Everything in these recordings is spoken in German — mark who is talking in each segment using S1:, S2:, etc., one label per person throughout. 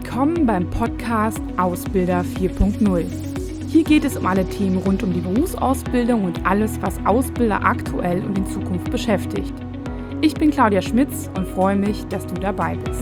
S1: Willkommen beim Podcast Ausbilder 4.0. Hier geht es um alle Themen rund um die Berufsausbildung und alles, was Ausbilder aktuell und in Zukunft beschäftigt. Ich bin Claudia Schmitz und freue mich, dass du dabei bist.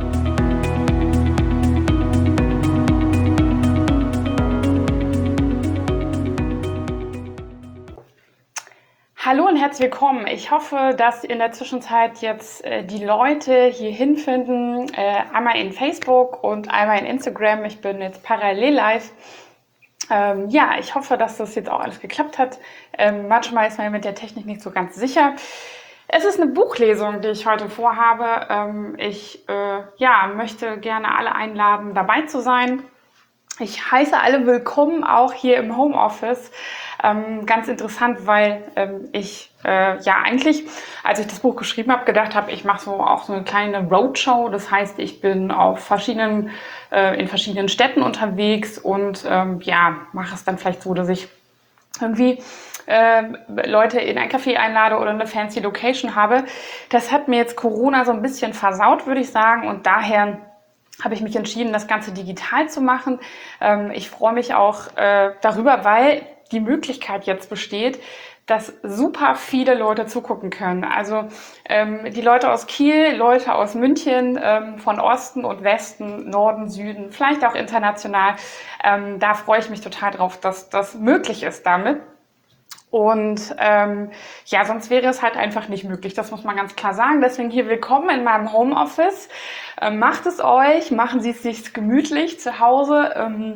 S1: Hallo und herzlich willkommen. Ich hoffe, dass in der Zwischenzeit jetzt die Leute hier hinfinden, einmal in Facebook und einmal in Instagram. Ich bin jetzt parallel live. Ich hoffe, dass das jetzt auch alles geklappt hat. Manchmal ist man mit der Technik nicht so ganz sicher. Es ist eine Buchlesung, die ich heute vorhabe. Ich möchte gerne alle einladen, dabei zu sein. Ich heiße alle willkommen, auch hier im Homeoffice. Ganz interessant, weil ich eigentlich, als ich das Buch geschrieben habe, gedacht habe, ich mache so eine kleine Roadshow. Das heißt, ich bin in verschiedenen Städten unterwegs und mache es dann vielleicht so, dass ich irgendwie Leute in ein Café einlade oder eine fancy Location habe. Das hat mir jetzt Corona so ein bisschen versaut, würde ich sagen, und daher habe ich mich entschieden, das Ganze digital zu machen. Ich freue mich auch darüber, weil die Möglichkeit jetzt besteht, dass super viele Leute zugucken können. Also die Leute aus Kiel, Leute aus München, von Osten und Westen, Norden, Süden, vielleicht auch international. Da freue ich mich total drauf, dass das möglich ist damit. Und sonst wäre es halt einfach nicht möglich. Das muss man ganz klar sagen. Deswegen hier willkommen in meinem Homeoffice. Macht es euch, machen Sie es sich gemütlich zu Hause.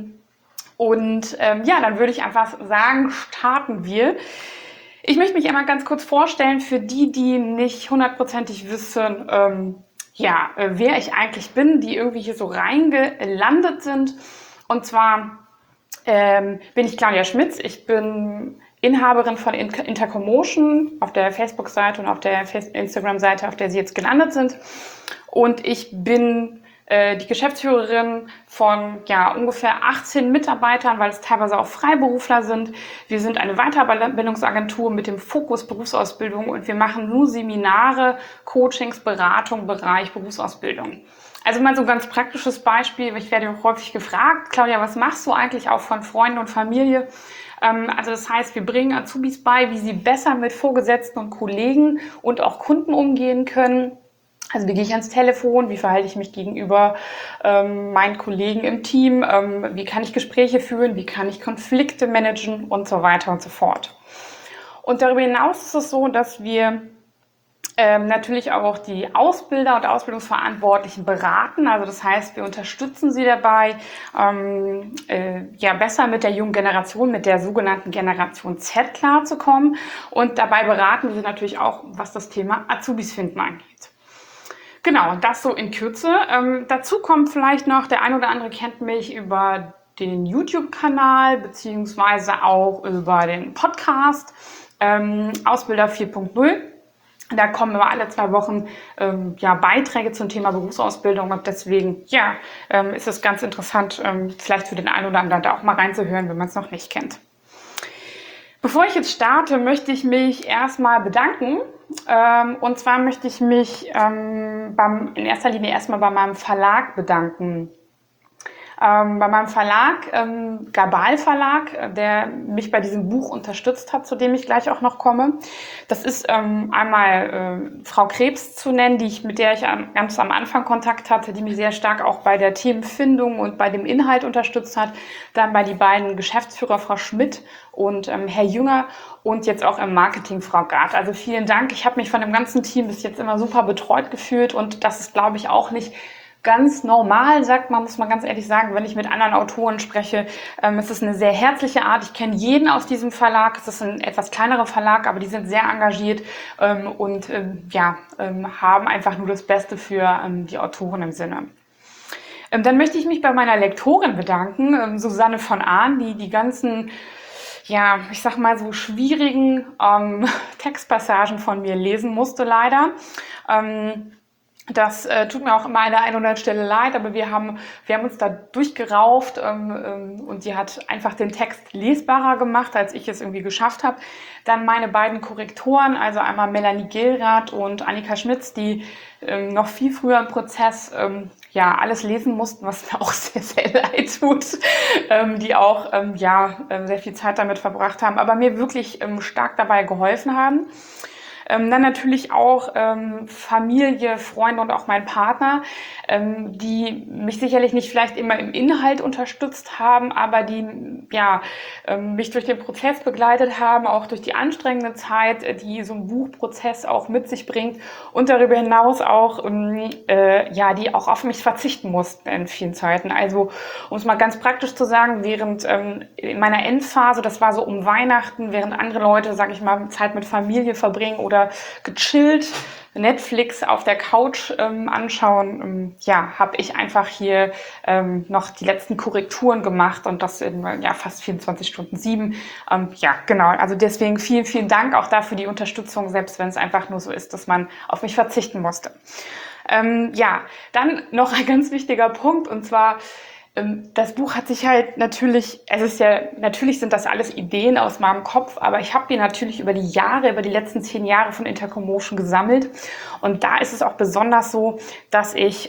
S1: Dann würde ich einfach sagen, starten wir. Ich möchte mich einmal ganz kurz vorstellen für die nicht hundertprozentig wissen, wer ich eigentlich bin, die irgendwie hier so reingelandet sind. Und zwar bin ich Claudia Schmitz. Ich bin Inhaberin von Intercommotion auf der Facebook-Seite und auf der Instagram-Seite, auf der Sie jetzt gelandet sind. Und ich bin die Geschäftsführerin von ungefähr 18 Mitarbeitern, weil es teilweise auch Freiberufler sind. Wir sind eine Weiterbildungsagentur mit dem Fokus Berufsausbildung und wir machen nur Seminare, Coachings, Beratung, Bereich Berufsausbildung. Also mal so ein ganz praktisches Beispiel. Ich werde auch häufig gefragt, Claudia, was machst du eigentlich auch von Freunden und Familie? Also das heißt, wir bringen Azubis bei, wie sie besser mit Vorgesetzten und Kollegen und auch Kunden umgehen können. Also wie gehe ich ans Telefon, wie verhalte ich mich gegenüber meinen Kollegen im Team, wie kann ich Gespräche führen, wie kann ich Konflikte managen und so weiter und so fort. Und darüber hinaus ist es so, dass wir natürlich auch die Ausbilder und Ausbildungsverantwortlichen beraten. Also das heißt, wir unterstützen sie dabei, besser mit der jungen Generation, mit der sogenannten Generation Z klarzukommen. Und dabei beraten wir sie natürlich auch, was das Thema Azubis finden angeht. Genau, das so in Kürze. Dazu kommt vielleicht noch, der ein oder andere kennt mich über den YouTube-Kanal beziehungsweise auch über den Podcast Ausbilder 4.0. Da kommen immer alle 2 Wochen Beiträge zum Thema Berufsausbildung und deswegen ist es ganz interessant, vielleicht für den einen oder anderen da auch mal reinzuhören, wenn man es noch nicht kennt. Bevor ich jetzt starte, möchte ich mich erstmal bedanken. Und zwar möchte ich mich in erster Linie erstmal bei meinem Verlag bedanken. Bei meinem Verlag, Gabal Verlag, der mich bei diesem Buch unterstützt hat, zu dem ich gleich auch noch komme. Das ist einmal Frau Krebs zu nennen, mit der ich ganz am Anfang Kontakt hatte, die mich sehr stark auch bei der Themenfindung und bei dem Inhalt unterstützt hat. Dann bei die beiden Geschäftsführer, Frau Schmidt und Herr Jünger und jetzt auch im Marketing Frau Gart. Also vielen Dank. Ich habe mich von dem ganzen Team bis jetzt immer super betreut gefühlt und das ist, glaube ich, auch nicht ganz normal, muss man ganz ehrlich sagen, wenn ich mit anderen Autoren spreche. Es ist eine sehr herzliche Art. Ich kenne jeden aus diesem Verlag. Es ist ein etwas kleinerer Verlag, aber die sind sehr engagiert und haben einfach nur das Beste für die Autoren im Sinne. Dann möchte ich mich bei meiner Lektorin bedanken, Susanne von Ahn, die ganzen schwierigen Textpassagen von mir lesen musste leider. Das tut mir auch immer an der einen oder anderen Stelle leid, aber wir haben uns da durchgerauft und die hat einfach den Text lesbarer gemacht, als ich es irgendwie geschafft habe. Dann meine beiden Korrektoren, also einmal Melanie Gehlrath und Annika Schmitz, die noch viel früher im Prozess ja alles lesen mussten, was mir auch sehr, sehr leid tut, die auch sehr viel Zeit damit verbracht haben, aber mir wirklich stark dabei geholfen haben. Dann natürlich auch Familie, Freunde und auch mein Partner, die mich sicherlich nicht vielleicht immer im Inhalt unterstützt haben, aber die mich durch den Prozess begleitet haben, auch durch die anstrengende Zeit, die so ein Buchprozess auch mit sich bringt und darüber hinaus auch, die auch auf mich verzichten mussten in vielen Zeiten. Also um es mal ganz praktisch zu sagen, während in meiner Endphase, das war so um Weihnachten, während andere Leute, sage ich mal, Zeit mit Familie verbringen oder gechillt Netflix auf der Couch anschauen, habe ich einfach hier noch die letzten Korrekturen gemacht und das in fast 24/7. Genau, also deswegen vielen, vielen Dank auch dafür die Unterstützung, selbst wenn es einfach nur so ist, dass man auf mich verzichten musste. Dann noch ein ganz wichtiger Punkt, und zwar das Buch hat sich halt natürlich sind das alles Ideen aus meinem Kopf, aber ich habe die natürlich über die letzten 10 Jahre von Intercommotion gesammelt. Und da ist es auch besonders so, dass ich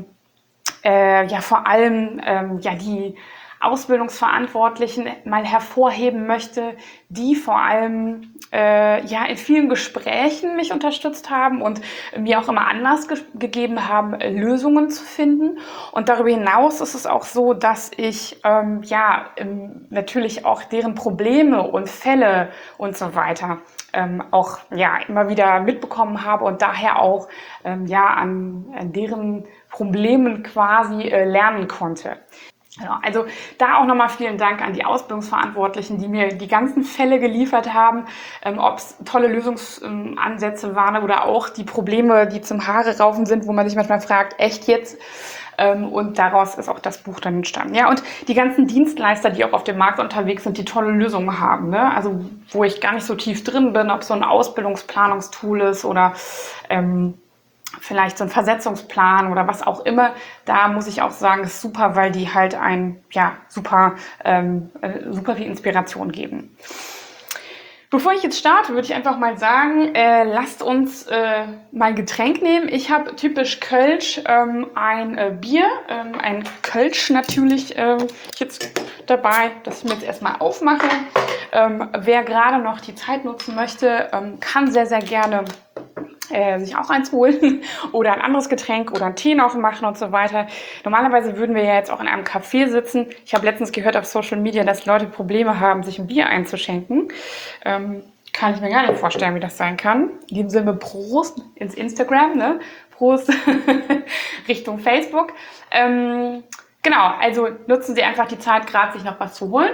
S1: vor allem die Ausbildungsverantwortlichen mal hervorheben möchte, die vor allem in vielen Gesprächen mich unterstützt haben und mir auch immer Anlass gegeben haben, Lösungen zu finden. Und darüber hinaus ist es auch so, dass ich natürlich auch deren Probleme und Fälle und so weiter auch immer wieder mitbekommen habe und daher auch an deren Problemen quasi lernen konnte. Ja, also da auch nochmal vielen Dank an die Ausbildungsverantwortlichen, die mir die ganzen Fälle geliefert haben, ob es tolle Lösungsansätze waren oder auch die Probleme, die zum Haare raufen sind, wo man sich manchmal fragt, echt jetzt? Und daraus ist auch das Buch dann entstanden. Ja, und die ganzen Dienstleister, die auch auf dem Markt unterwegs sind, die tolle Lösungen haben, ne? Also wo ich gar nicht so tief drin bin, ob so ein Ausbildungsplanungstool ist oder vielleicht so ein Versetzungsplan oder was auch immer, da muss ich auch sagen, ist super, weil die halt super viel Inspiration geben. Bevor ich jetzt starte, würde ich einfach mal sagen, lasst uns mal ein Getränk nehmen. Ich habe typisch Kölsch ein Bier, ein Kölsch natürlich jetzt dabei, das ich mir jetzt erstmal aufmache. Wer gerade noch die Zeit nutzen möchte, kann sehr, sehr gerne sich auch eins holen oder ein anderes Getränk oder einen Tee noch machen und so weiter. Normalerweise würden wir ja jetzt auch in einem Café sitzen. Ich habe letztens gehört auf Social Media, dass Leute Probleme haben, sich ein Bier einzuschenken. Kann ich mir gar nicht vorstellen, wie das sein kann. In diesem Sinne Prost ins Instagram, ne? Prost Richtung Facebook. Genau, also nutzen Sie einfach die Zeit, gerade sich noch was zu holen.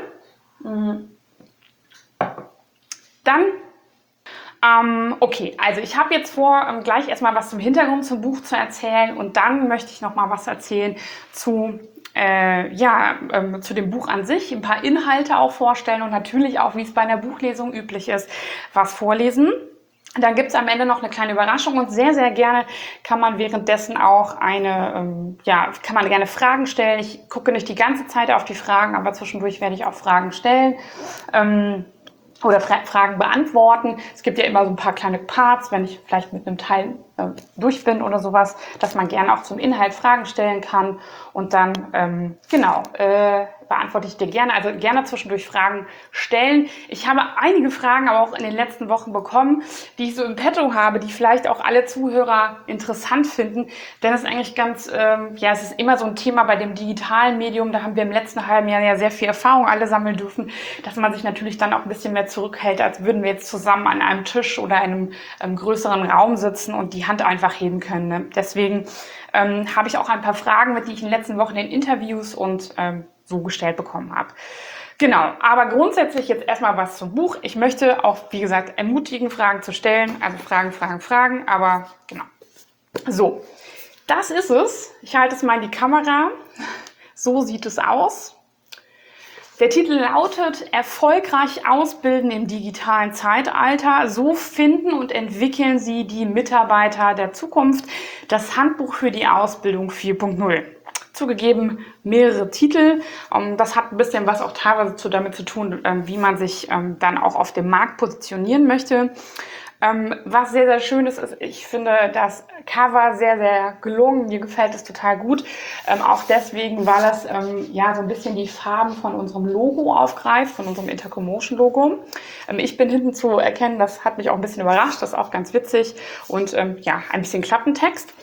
S1: Dann okay, also ich habe jetzt vor, gleich erstmal was zum Hintergrund zum Buch zu erzählen und dann möchte ich noch mal was erzählen zu dem Buch an sich, ein paar Inhalte auch vorstellen und natürlich auch, wie es bei einer Buchlesung üblich ist, was vorlesen. Dann gibt es am Ende noch eine kleine Überraschung und sehr, sehr gerne kann man währenddessen auch kann man gerne Fragen stellen. Ich gucke nicht die ganze Zeit auf die Fragen, aber zwischendurch werde ich auch Fragen stellen. Oder Fragen beantworten. Es gibt ja immer so ein paar kleine Parts, wenn ich vielleicht mit einem Teil durch bin oder sowas, dass man gerne auch zum Inhalt Fragen stellen kann. Und dann, beantworte ich dir gerne. Also gerne zwischendurch Fragen stellen. Ich habe einige Fragen aber auch in den letzten Wochen bekommen, die ich so im Petto habe, die vielleicht auch alle Zuhörer interessant finden. Denn es ist eigentlich es ist immer so ein Thema bei dem digitalen Medium. Da haben wir im letzten halben Jahr ja sehr viel Erfahrung alle sammeln dürfen, dass man sich natürlich dann auch ein bisschen mehr zurückhält, als würden wir jetzt zusammen an einem Tisch oder einem größeren Raum sitzen und die Hand einfach heben können. Ne? Deswegen habe ich auch ein paar Fragen, die ich in den letzten Wochen in Interviews und so gestellt bekommen habe. Genau, aber grundsätzlich jetzt erstmal was zum Buch. Ich möchte auch, wie gesagt, ermutigen, Fragen zu stellen. Also Fragen, aber genau. So, das ist es. Ich halte es mal in die Kamera. So sieht es aus. Der Titel lautet Erfolgreich ausbilden im digitalen Zeitalter. So finden und entwickeln Sie die Mitarbeiter der Zukunft. Das Handbuch für die Ausbildung 4.0. Zugegeben mehrere Titel. Das hat ein bisschen was auch teilweise damit zu tun, wie man sich dann auch auf dem Markt positionieren möchte. Was sehr, sehr schön ist, ich finde das Cover sehr, sehr gelungen. Mir gefällt es total gut. Auch deswegen, weil es ja so ein bisschen die Farben von unserem Logo aufgreift, von unserem Intercomotion-Logo. Ich bin hinten zu erkennen, das hat mich auch ein bisschen überrascht, das ist auch ganz witzig. Und ja, ein bisschen Klappentext.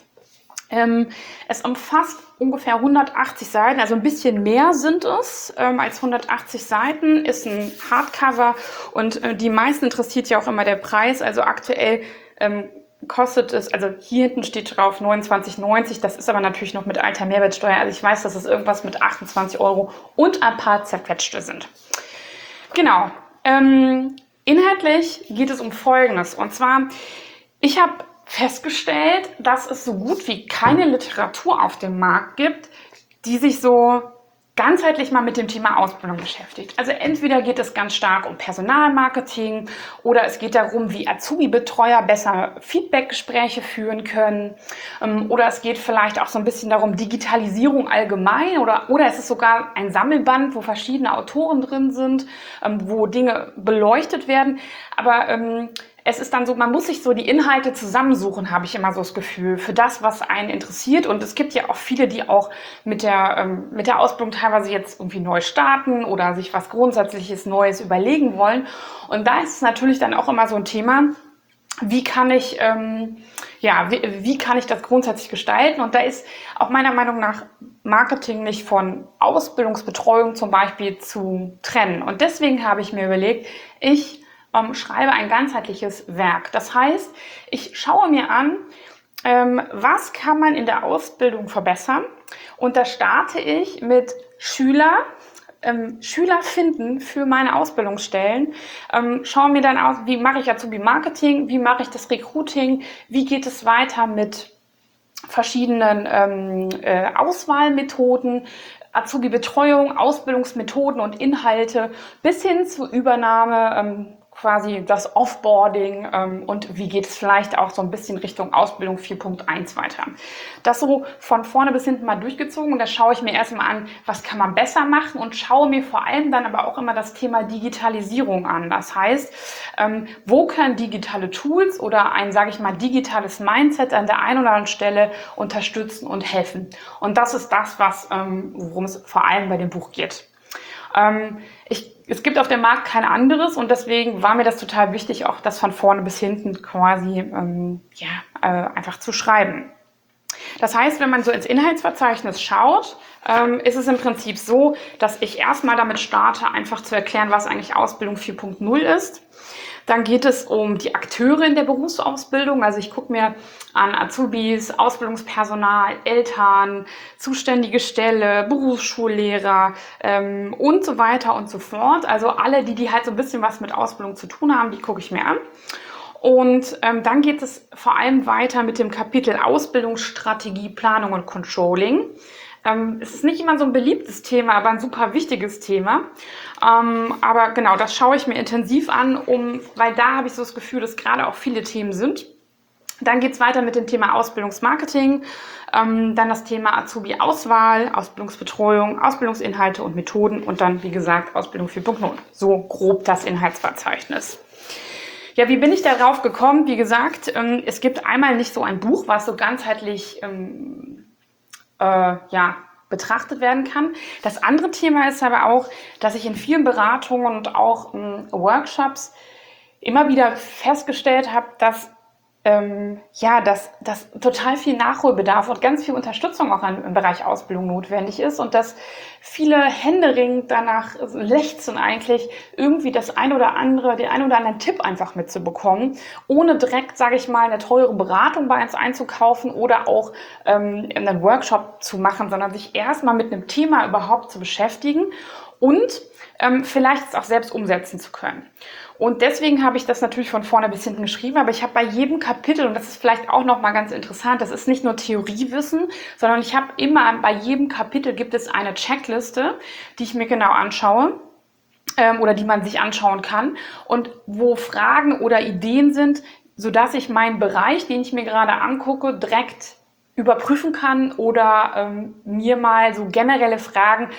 S1: Es umfasst ungefähr 180 Seiten, also ein bisschen mehr sind es als 180 Seiten, ist ein Hardcover und die meisten interessiert ja auch immer der Preis. Also aktuell kostet es, also hier hinten steht drauf 29,90, das ist aber natürlich noch mit alter Mehrwertsteuer. Also ich weiß, dass es irgendwas mit 28 € und ein paar zerquetschte sind. Genau. Inhaltlich geht es um Folgendes, und zwar, ich habe festgestellt, dass es so gut wie keine Literatur auf dem Markt gibt, die sich so ganzheitlich mal mit dem Thema Ausbildung beschäftigt. Also entweder geht es ganz stark um Personalmarketing oder es geht darum, wie Azubi-Betreuer besser Feedbackgespräche führen können, oder es geht vielleicht auch so ein bisschen darum, Digitalisierung allgemein, oder es ist sogar ein Sammelband, wo verschiedene Autoren drin sind, wo Dinge beleuchtet werden, aber es ist dann so, man muss sich so die Inhalte zusammensuchen, habe ich immer so das Gefühl, für das, was einen interessiert. Und es gibt ja auch viele, die auch mit der Ausbildung teilweise jetzt irgendwie neu starten oder sich was Grundsätzliches Neues überlegen wollen. Und da ist es natürlich dann auch immer so ein Thema, wie kann ich wie kann ich das grundsätzlich gestalten? Und da ist auch meiner Meinung nach Marketing nicht von Ausbildungsbetreuung zum Beispiel zu trennen. Und deswegen habe ich mir überlegt, ich schreibe ein ganzheitliches Werk. Das heißt, ich schaue mir an, was kann man in der Ausbildung verbessern, und da starte ich mit Schüler finden für meine Ausbildungsstellen, schaue mir dann aus, wie mache ich Azubi-Marketing, wie mache ich das Recruiting, wie geht es weiter mit verschiedenen Auswahlmethoden, Azubi-Betreuung, Ausbildungsmethoden und Inhalte bis hin zur Übernahme, quasi das Offboarding, und wie geht es vielleicht auch so ein bisschen Richtung Ausbildung 4.1 weiter. Das so von vorne bis hinten mal durchgezogen, und da schaue ich mir erstmal an, was kann man besser machen, und schaue mir vor allem dann aber auch immer das Thema Digitalisierung an. Das heißt, wo können digitale Tools oder ein, sage ich mal, digitales Mindset an der einen oder anderen Stelle unterstützen und helfen. Und das ist das, worum es vor allem bei dem Buch geht. Es gibt auf dem Markt kein anderes, und deswegen war mir das total wichtig, auch das von vorne bis hinten quasi einfach zu schreiben. Das heißt, wenn man so ins Inhaltsverzeichnis schaut, ist es im Prinzip so, dass ich erstmal damit starte, einfach zu erklären, was eigentlich Ausbildung 4.0 ist. Dann geht es um die Akteure in der Berufsausbildung. Also ich gucke mir an Azubis, Ausbildungspersonal, Eltern, zuständige Stelle, Berufsschullehrer und so weiter und so fort. Also alle, die halt so ein bisschen was mit Ausbildung zu tun haben, die gucke ich mir an. Und dann geht es vor allem weiter mit dem Kapitel Ausbildungsstrategie, Planung und Controlling. Es ist nicht immer so ein beliebtes Thema, aber ein super wichtiges Thema. Aber genau, das schaue ich mir intensiv an, weil da habe ich so das Gefühl, dass gerade auch viele Themen sind. Dann geht es weiter mit dem Thema Ausbildungsmarketing, dann das Thema Azubi-Auswahl, Ausbildungsbetreuung, Ausbildungsinhalte und Methoden und dann, wie gesagt, Ausbildung 4.0. So grob das Inhaltsverzeichnis. Ja, wie bin ich darauf gekommen? Wie gesagt, es gibt einmal nicht so ein Buch, was so ganzheitlich betrachtet werden kann. Das andere Thema ist aber auch, dass ich in vielen Beratungen und auch Workshops immer wieder festgestellt habe, dass dass total viel Nachholbedarf und ganz viel Unterstützung auch im Bereich Ausbildung notwendig ist und dass viele händeringend danach lechzen, eigentlich irgendwie den ein oder anderen Tipp einfach mitzubekommen, ohne direkt, sage ich mal, eine teure Beratung bei uns einzukaufen oder auch einen Workshop zu machen, sondern sich erstmal mit einem Thema überhaupt zu beschäftigen und vielleicht es auch selbst umsetzen zu können. Und deswegen habe ich das natürlich von vorne bis hinten geschrieben, aber ich habe bei jedem Kapitel, und das ist vielleicht auch nochmal ganz interessant, das ist nicht nur Theoriewissen, sondern ich habe immer, bei jedem Kapitel gibt es eine Checkliste, die ich mir genau anschaue oder die man sich anschauen kann und wo Fragen oder Ideen sind, sodass ich meinen Bereich, den ich mir gerade angucke, direkt überprüfen kann oder mir mal so generelle Fragen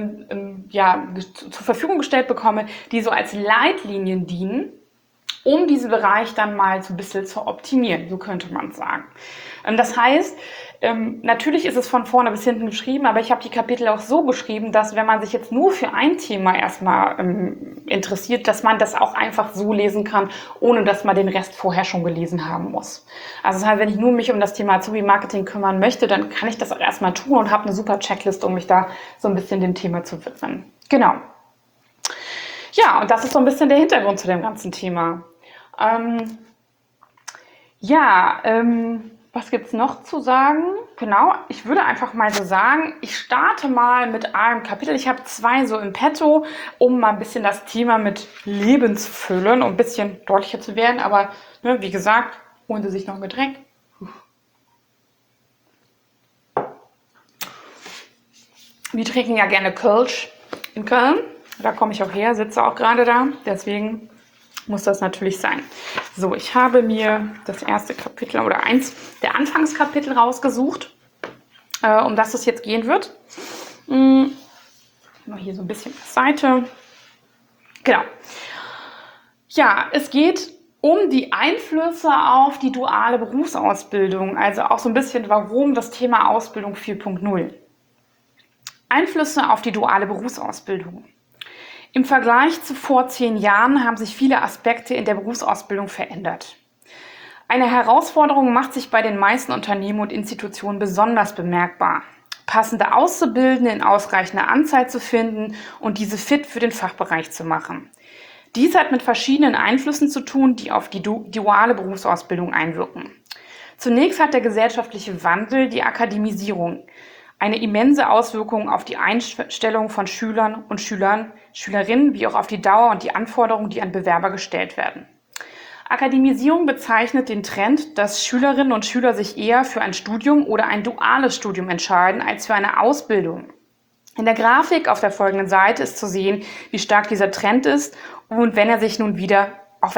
S1: zur Verfügung gestellt bekomme, die so als Leitlinien dienen, um diesen Bereich dann mal so ein bisschen zu optimieren, so könnte man sagen. Das heißt, natürlich ist es von vorne bis hinten geschrieben, aber ich habe die Kapitel auch so geschrieben, dass wenn man sich jetzt nur für ein Thema erstmal interessiert, dass man das auch einfach so lesen kann, ohne dass man den Rest vorher schon gelesen haben muss. Also das heißt, wenn ich nur mich um das Thema Azubi-Marketing kümmern möchte, dann kann ich das auch erstmal tun und habe eine super Checkliste, um mich da so ein bisschen dem Thema zu widmen. Genau. Ja, und das ist so ein bisschen der Hintergrund zu dem ganzen Thema. Was gibt es noch zu sagen? Genau, ich würde einfach mal so sagen, ich starte mal mit einem Kapitel. Ich habe 2 so im Petto, um mal ein bisschen das Thema mit Leben zu füllen, um ein bisschen deutlicher zu werden. Aber wie gesagt, holen Sie sich noch ein Getränk. Wir trinken ja gerne Kölsch in Köln. Da komme ich auch her, sitze auch gerade da. Deswegen muss das natürlich sein. So, ich habe mir das erste Kapitel oder eins der Anfangskapitel rausgesucht, um das es jetzt gehen wird. Mal hier so ein bisschen auf Seite. Genau. Ja, es geht um die Einflüsse auf die duale Berufsausbildung, also auch so ein bisschen, warum das Thema Ausbildung 4.0. Einflüsse auf die duale Berufsausbildung. Im Vergleich zu vor 10 Jahren haben sich viele Aspekte in der Berufsausbildung verändert. Eine Herausforderung macht sich bei den meisten Unternehmen und Institutionen besonders bemerkbar: passende Auszubildende in ausreichender Anzahl zu finden und diese fit für den Fachbereich zu machen. Dies hat mit verschiedenen Einflüssen zu tun, die auf die duale Berufsausbildung einwirken. Zunächst hat der gesellschaftliche Wandel, die Akademisierung, eine immense Auswirkung auf die Einstellung von Schülern und Schülerinnen, wie auch auf die Dauer und die Anforderungen, die an Bewerber gestellt werden. Akademisierung bezeichnet den Trend, dass Schülerinnen und Schüler sich eher für ein Studium oder ein duales Studium entscheiden, als für eine Ausbildung. In der Grafik auf der folgenden Seite ist zu sehen, wie stark dieser Trend ist und wenn er sich nun wieder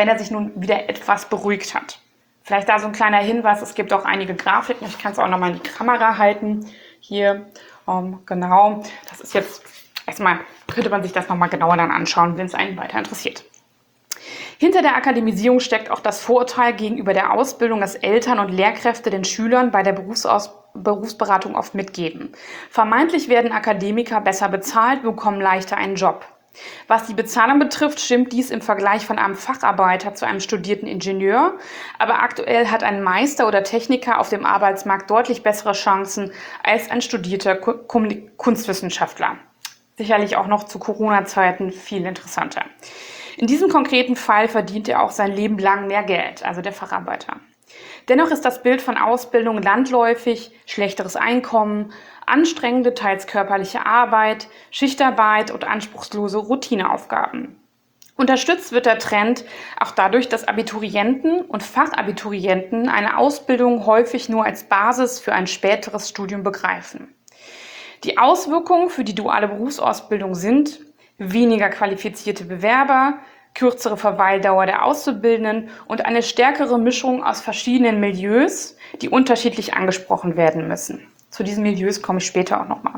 S1: etwas beruhigt hat. Vielleicht da so ein kleiner Hinweis, es gibt auch einige Grafiken, ich kann es auch nochmal in die Kamera halten. Hier, genau, das ist jetzt, erstmal könnte man sich das nochmal genauer dann anschauen, wenn es einen weiter interessiert. Hinter der Akademisierung steckt auch das Vorurteil gegenüber der Ausbildung, das Eltern und Lehrkräfte den Schülern bei der Berufsberatung oft mitgeben. Vermeintlich werden Akademiker besser bezahlt, bekommen leichter einen Job. Was die Bezahlung betrifft, stimmt dies im Vergleich von einem Facharbeiter zu einem studierten Ingenieur, aber aktuell hat ein Meister oder Techniker auf dem Arbeitsmarkt deutlich bessere Chancen als ein studierter Kunstwissenschaftler. Sicherlich auch noch zu Corona-Zeiten viel interessanter. In diesem konkreten Fall verdient er auch sein Leben lang mehr Geld, also der Facharbeiter. Dennoch ist das Bild von Ausbildung landläufig: schlechteres Einkommen, anstrengende, teils körperliche Arbeit, Schichtarbeit und anspruchslose Routineaufgaben. Unterstützt wird der Trend auch dadurch, dass Abiturienten und Fachabiturienten eine Ausbildung häufig nur als Basis für ein späteres Studium begreifen. Die Auswirkungen für die duale Berufsausbildung sind weniger qualifizierte Bewerber, kürzere Verweildauer der Auszubildenden und eine stärkere Mischung aus verschiedenen Milieus, die unterschiedlich angesprochen werden müssen. Zu diesen Milieus komme ich später auch nochmal.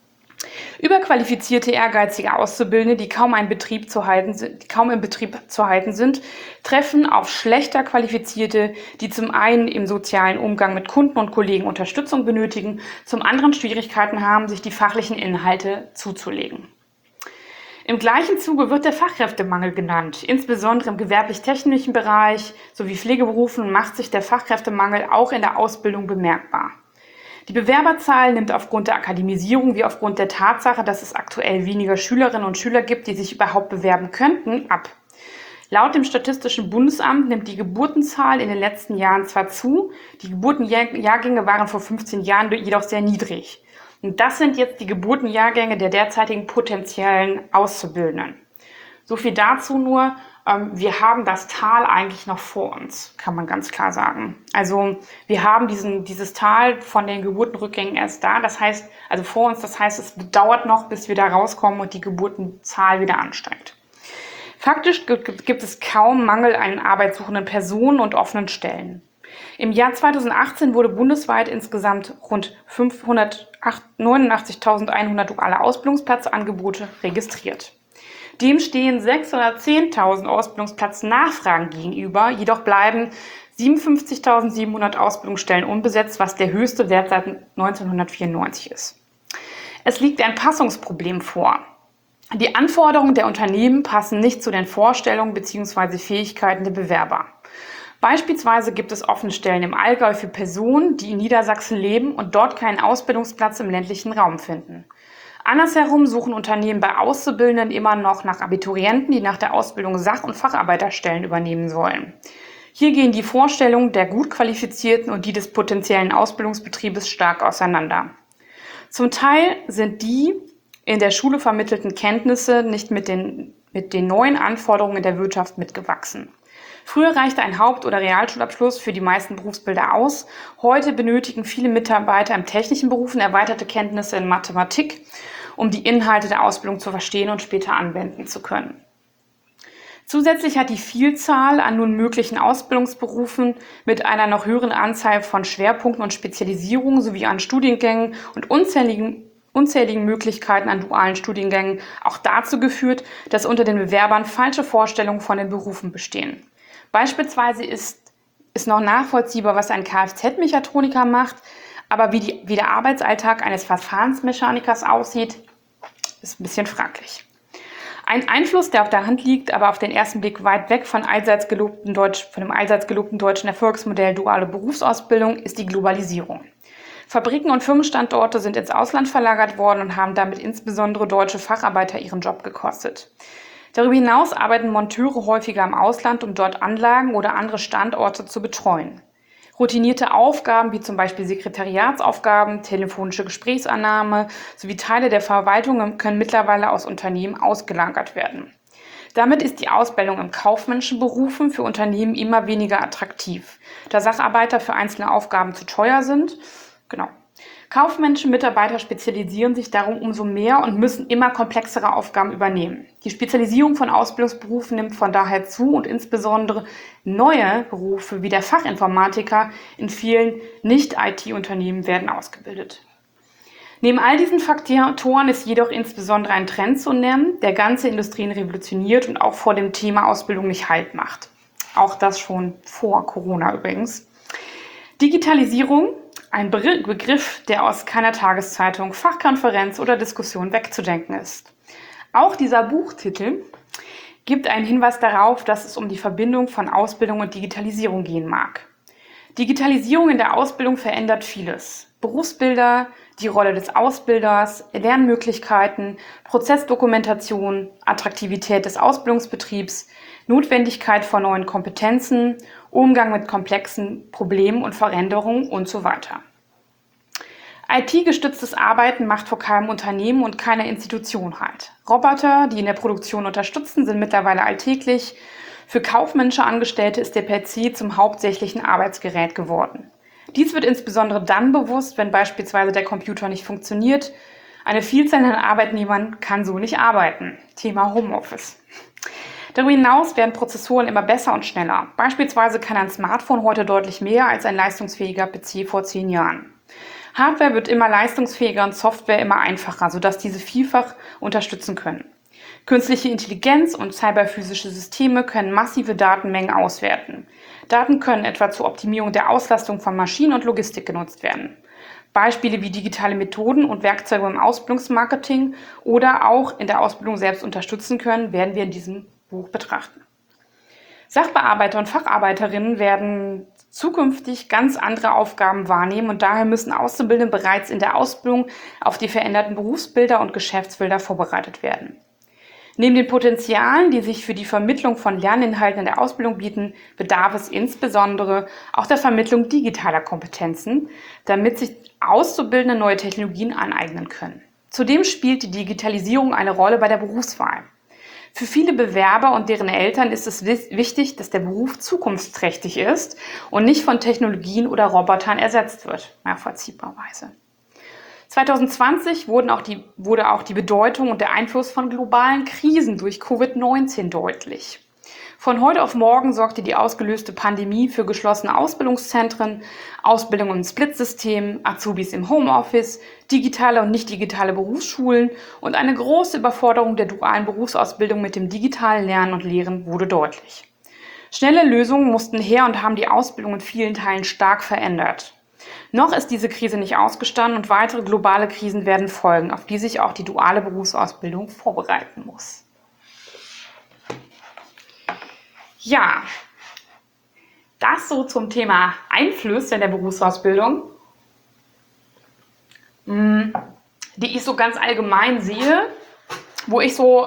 S1: Überqualifizierte, ehrgeizige Auszubildende, die kaum im Betrieb zu halten sind, treffen auf schlechter Qualifizierte, die zum einen im sozialen Umgang mit Kunden und Kollegen Unterstützung benötigen, zum anderen Schwierigkeiten haben, sich die fachlichen Inhalte zuzulegen. Im gleichen Zuge wird der Fachkräftemangel genannt. Insbesondere im gewerblich-technischen Bereich sowie Pflegeberufen macht sich der Fachkräftemangel auch in der Ausbildung bemerkbar. Die Bewerberzahl nimmt aufgrund der Akademisierung wie aufgrund der Tatsache, dass es aktuell weniger Schülerinnen und Schüler gibt, die sich überhaupt bewerben könnten, ab. Laut dem Statistischen Bundesamt nimmt die Geburtenzahl in den letzten Jahren zwar zu, die Geburtenjahrgänge waren vor 15 Jahren jedoch sehr niedrig. Und das sind jetzt die Geburtenjahrgänge der derzeitigen potenziellen Auszubildenden. So viel dazu nur. Wir haben das Tal eigentlich noch vor uns, kann man ganz klar sagen. Also wir haben dieses Tal von den Geburtenrückgängen erst da. Das heißt, also vor uns, das heißt, es dauert noch, bis wir da rauskommen und die Geburtenzahl wieder ansteigt. Faktisch gibt es kaum Mangel an arbeitssuchenden Personen und offenen Stellen. Im Jahr 2018 wurde bundesweit insgesamt rund 589.100 duale Ausbildungsplatzangebote registriert. Dem stehen 610.000 Ausbildungsplacznachfragen gegenüber, jedoch bleiben 57.700 Ausbildungsstellen unbesetzt, was der höchste Wert seit 1994 ist. Es liegt ein Passungsproblem vor. Die Anforderungen der Unternehmen passen nicht zu den Vorstellungen bzw. Fähigkeiten der Bewerber. Beispielsweise gibt es offene Stellen im Allgäu für Personen, die in Niedersachsen leben und dort keinen Ausbildungsplatz im ländlichen Raum finden. Andersherum suchen Unternehmen bei Auszubildenden immer noch nach Abiturienten, die nach der Ausbildung Sach- und Facharbeiterstellen übernehmen sollen. Hier gehen die Vorstellungen der gut Qualifizierten und die des potenziellen Ausbildungsbetriebes stark auseinander. Zum Teil sind die in der Schule vermittelten Kenntnisse nicht mit den neuen Anforderungen der Wirtschaft mitgewachsen. Früher reichte ein Haupt- oder Realschulabschluss für die meisten Berufsbilder aus. Heute benötigen viele Mitarbeiter in technischen Berufen erweiterte Kenntnisse in Mathematik, um die Inhalte der Ausbildung zu verstehen und später anwenden zu können. Zusätzlich hat die Vielzahl an nun möglichen Ausbildungsberufen mit einer noch höheren Anzahl von Schwerpunkten und Spezialisierungen sowie an Studiengängen und unzähligen Möglichkeiten an dualen Studiengängen auch dazu geführt, dass unter den Bewerbern falsche Vorstellungen von den Berufen bestehen. Beispielsweise ist noch nachvollziehbar, was ein Kfz-Mechatroniker macht, aber wie der Arbeitsalltag eines Verfahrensmechanikers aussieht, ist ein bisschen fraglich. Ein Einfluss, der auf der Hand liegt, aber auf den ersten Blick weit weg von dem allseits gelobten deutschen Erfolgsmodell duale Berufsausbildung, ist die Globalisierung. Fabriken und Firmenstandorte sind ins Ausland verlagert worden und haben damit insbesondere deutsche Facharbeiter ihren Job gekostet. Darüber hinaus arbeiten Monteure häufiger im Ausland, um dort Anlagen oder andere Standorte zu betreuen. Routinierte Aufgaben wie zum Beispiel Sekretariatsaufgaben, telefonische Gesprächsannahme sowie Teile der Verwaltung können mittlerweile aus Unternehmen ausgelagert werden. Damit ist die Ausbildung in kaufmännischen Berufen für Unternehmen immer weniger attraktiv, da Sacharbeiter für einzelne Aufgaben zu teuer sind. Kaufmännische Mitarbeiter spezialisieren sich darum umso mehr und müssen immer komplexere Aufgaben übernehmen. Die Spezialisierung von Ausbildungsberufen nimmt von daher zu und insbesondere neue Berufe wie der Fachinformatiker in vielen Nicht-IT-Unternehmen werden ausgebildet. Neben all diesen Faktoren ist jedoch insbesondere ein Trend zu nennen, der ganze Industrien revolutioniert und auch vor dem Thema Ausbildung nicht Halt macht. Auch das schon vor Corona übrigens. Digitalisierung. Ein Begriff, der aus keiner Tageszeitung, Fachkonferenz oder Diskussion wegzudenken ist. Auch dieser Buchtitel gibt einen Hinweis darauf, dass es um die Verbindung von Ausbildung und Digitalisierung gehen mag. Digitalisierung in der Ausbildung verändert vieles. Berufsbilder, die Rolle des Ausbilders, Lernmöglichkeiten, Prozessdokumentation, Attraktivität des Ausbildungsbetriebs, Notwendigkeit von neuen Kompetenzen, Umgang mit komplexen Problemen und Veränderungen und so weiter. IT-gestütztes Arbeiten macht vor keinem Unternehmen und keiner Institution Halt. Roboter, die in der Produktion unterstützen, sind mittlerweile alltäglich. Für kaufmännische Angestellte ist der PC zum hauptsächlichen Arbeitsgerät geworden. Dies wird insbesondere dann bewusst, wenn beispielsweise der Computer nicht funktioniert. Eine Vielzahl an Arbeitnehmern kann so nicht arbeiten. Thema Homeoffice. Darüber hinaus werden Prozessoren immer besser und schneller. Beispielsweise kann ein Smartphone heute deutlich mehr als ein leistungsfähiger PC vor 10 Jahren. Hardware wird immer leistungsfähiger und Software immer einfacher, sodass diese vielfach unterstützen können. Künstliche Intelligenz und cyberphysische Systeme können massive Datenmengen auswerten. Daten können etwa zur Optimierung der Auslastung von Maschinen und Logistik genutzt werden. Beispiele wie digitale Methoden und Werkzeuge im Ausbildungsmarketing oder auch in der Ausbildung selbst unterstützen können, werden wir in diesem Buch betrachten. Sachbearbeiter und Facharbeiterinnen werden zukünftig ganz andere Aufgaben wahrnehmen und daher müssen Auszubildende bereits in der Ausbildung auf die veränderten Berufsbilder und Geschäftsbilder vorbereitet werden. Neben den Potenzialen, die sich für die Vermittlung von Lerninhalten in der Ausbildung bieten, bedarf es insbesondere auch der Vermittlung digitaler Kompetenzen, damit sich Auszubildende neue Technologien aneignen können. Zudem spielt die Digitalisierung eine Rolle bei der Berufswahl. Für viele Bewerber und deren Eltern ist es wichtig, dass der Beruf zukunftsträchtig ist und nicht von Technologien oder Robotern ersetzt wird, nachvollziehbarweise. 2020 wurde auch die Bedeutung und der Einfluss von globalen Krisen durch Covid-19 deutlich. Von heute auf morgen sorgte die ausgelöste Pandemie für geschlossene Ausbildungszentren, Ausbildung im Splitsystem, Azubis im Homeoffice, digitale und nicht digitale Berufsschulen und eine große Überforderung der dualen Berufsausbildung mit dem digitalen Lernen und Lehren wurde deutlich. Schnelle Lösungen mussten her und haben die Ausbildung in vielen Teilen stark verändert. Noch ist diese Krise nicht ausgestanden und weitere globale Krisen werden folgen, auf die sich auch die duale Berufsausbildung vorbereiten muss. Ja, das so zum Thema Einflüsse in der Berufsausbildung, die ich so ganz allgemein sehe, wo ich so,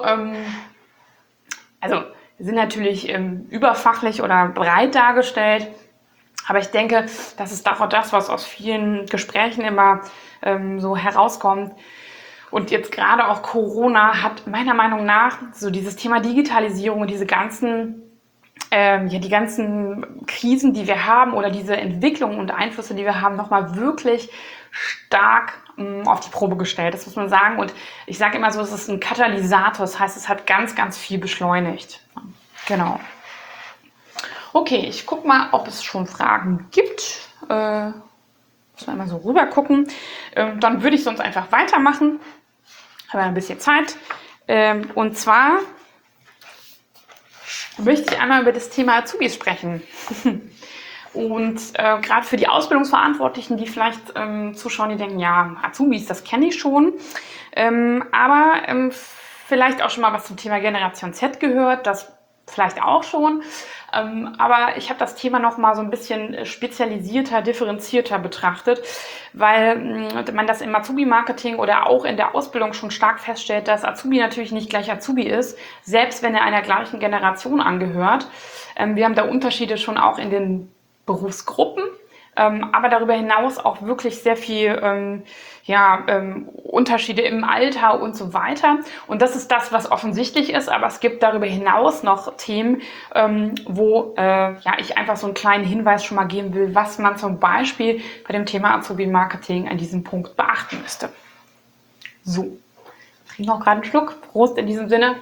S1: wir sind natürlich überfachlich oder breit dargestellt, aber ich denke, das ist auch das, was aus vielen Gesprächen immer so herauskommt. Und jetzt gerade auch Corona hat meiner Meinung nach so dieses Thema Digitalisierung und diese die ganzen Krisen, die wir haben oder diese Entwicklungen und Einflüsse, die wir haben, nochmal wirklich stark auf die Probe gestellt. Das muss man sagen. Und ich sage immer so, es ist ein Katalysator. Das heißt, es hat ganz, ganz viel beschleunigt. Genau. Okay, ich gucke mal, ob es schon Fragen gibt. Muss man mal so rüber gucken. Dann würde ich sonst einfach weitermachen. Haben wir ein bisschen Zeit. Und zwar möchte ich einmal über das Thema Azubis sprechen. Und gerade für die Ausbildungsverantwortlichen, die vielleicht zuschauen, die denken, ja, Azubis, das kenne ich schon. Aber vielleicht auch schon mal was zum Thema Generation Z gehört, das vielleicht auch schon. Aber ich habe das Thema noch mal so ein bisschen spezialisierter, differenzierter betrachtet, weil man das im Azubi-Marketing oder auch in der Ausbildung schon stark feststellt, dass Azubi natürlich nicht gleich Azubi ist, selbst wenn er einer gleichen Generation angehört. Wir haben da Unterschiede schon auch in den Berufsgruppen, aber darüber hinaus auch wirklich sehr viel Unterschiede im Alter und so weiter. Und das ist das, was offensichtlich ist, aber es gibt darüber hinaus noch Themen, wo ich einfach so einen kleinen Hinweis schon mal geben will, was man zum Beispiel bei dem Thema Azubi-Marketing an diesem Punkt beachten müsste. So, ich trinke noch gerade einen Schluck. Prost in diesem Sinne.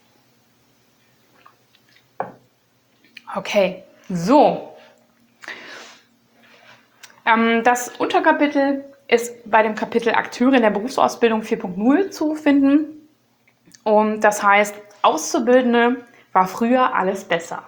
S1: Okay, so. Das Unterkapitel ist bei dem Kapitel Akteure in der Berufsausbildung 4.0 zu finden. Und das heißt, Auszubildende war früher alles besser.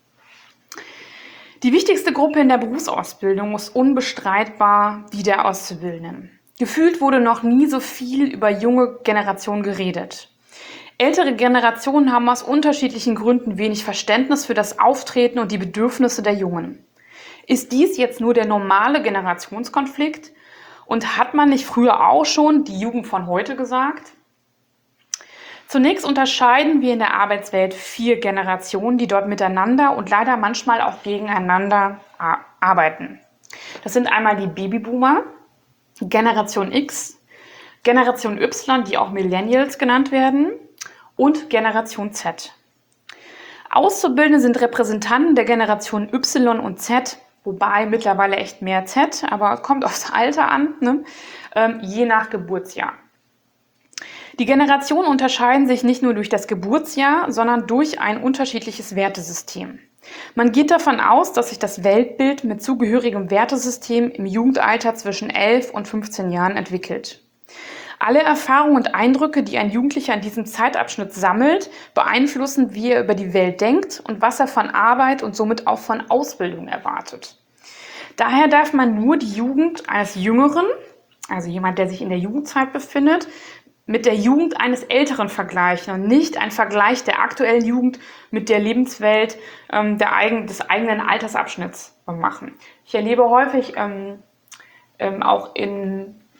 S1: Die wichtigste Gruppe in der Berufsausbildung ist unbestreitbar die der Auszubildenden. Gefühlt wurde noch nie so viel über junge Generationen geredet. Ältere Generationen haben aus unterschiedlichen Gründen wenig Verständnis für das Auftreten und die Bedürfnisse der Jungen. Ist dies jetzt nur der normale Generationskonflikt? Und hat man nicht früher auch schon die Jugend von heute gesagt? Zunächst unterscheiden wir in der Arbeitswelt 4 Generationen, die dort miteinander und leider manchmal auch gegeneinander arbeiten. Das sind einmal die Babyboomer, Generation X, Generation Y, die auch Millennials genannt werden, und Generation Z. Auszubildende sind Repräsentanten der Generation Y und Z, wobei mittlerweile echt mehr Z, aber es kommt aufs Alter an, ne? Je nach Geburtsjahr. Die Generationen unterscheiden sich nicht nur durch das Geburtsjahr, sondern durch ein unterschiedliches Wertesystem. Man geht davon aus, dass sich das Weltbild mit zugehörigem Wertesystem im Jugendalter zwischen 11 und 15 Jahren entwickelt. Alle Erfahrungen und Eindrücke, die ein Jugendlicher in diesem Zeitabschnitt sammelt, beeinflussen, wie er über die Welt denkt und was er von Arbeit und somit auch von Ausbildung erwartet. Daher darf man nur die Jugend eines Jüngeren, also jemand, der sich in der Jugendzeit befindet, mit der Jugend eines Älteren vergleichen und nicht einen Vergleich der aktuellen Jugend mit der Lebenswelt des eigenen Altersabschnitts machen. Ich erlebe häufig auch in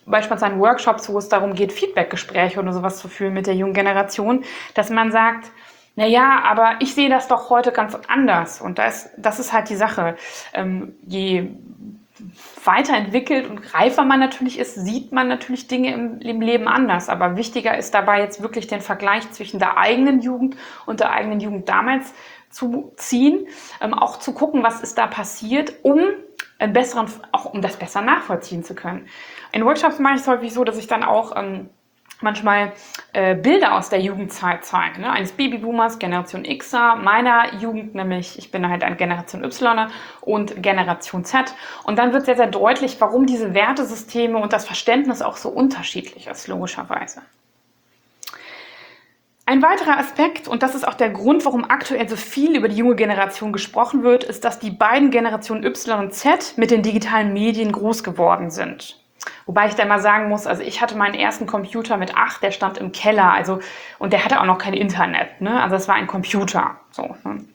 S1: beispielsweise Workshops, wo es darum geht, Feedbackgespräche oder sowas zu führen mit der jungen Generation, dass man sagt, naja, aber ich sehe das doch heute ganz anders. Und das ist halt die Sache. Je weiterentwickelt und reifer man natürlich ist, sieht man natürlich Dinge im Leben anders. Aber wichtiger ist dabei jetzt wirklich den Vergleich zwischen der eigenen Jugend und der eigenen Jugend damals zu ziehen, auch zu gucken, was ist da passiert, um das besser nachvollziehen zu können. In Workshops mache ich es häufig so, dass ich dann auch manchmal Bilder aus der Jugendzeit zeige, ne? Eines Babyboomers, Generation Xer, meiner Jugend, nämlich ich bin halt eine Generation Y und Generation Z. Und dann wird sehr, sehr deutlich, warum diese Wertesysteme und das Verständnis auch so unterschiedlich ist, logischerweise. Ein weiterer Aspekt, und das ist auch der Grund, warum aktuell so viel über die junge Generation gesprochen wird, ist, dass die beiden Generationen Y und Z mit den digitalen Medien groß geworden sind. Wobei ich da mal sagen muss, also ich hatte meinen ersten Computer mit 8, der stand im Keller, und der hatte auch noch kein Internet, ne? Also es war ein Computer. So, ne?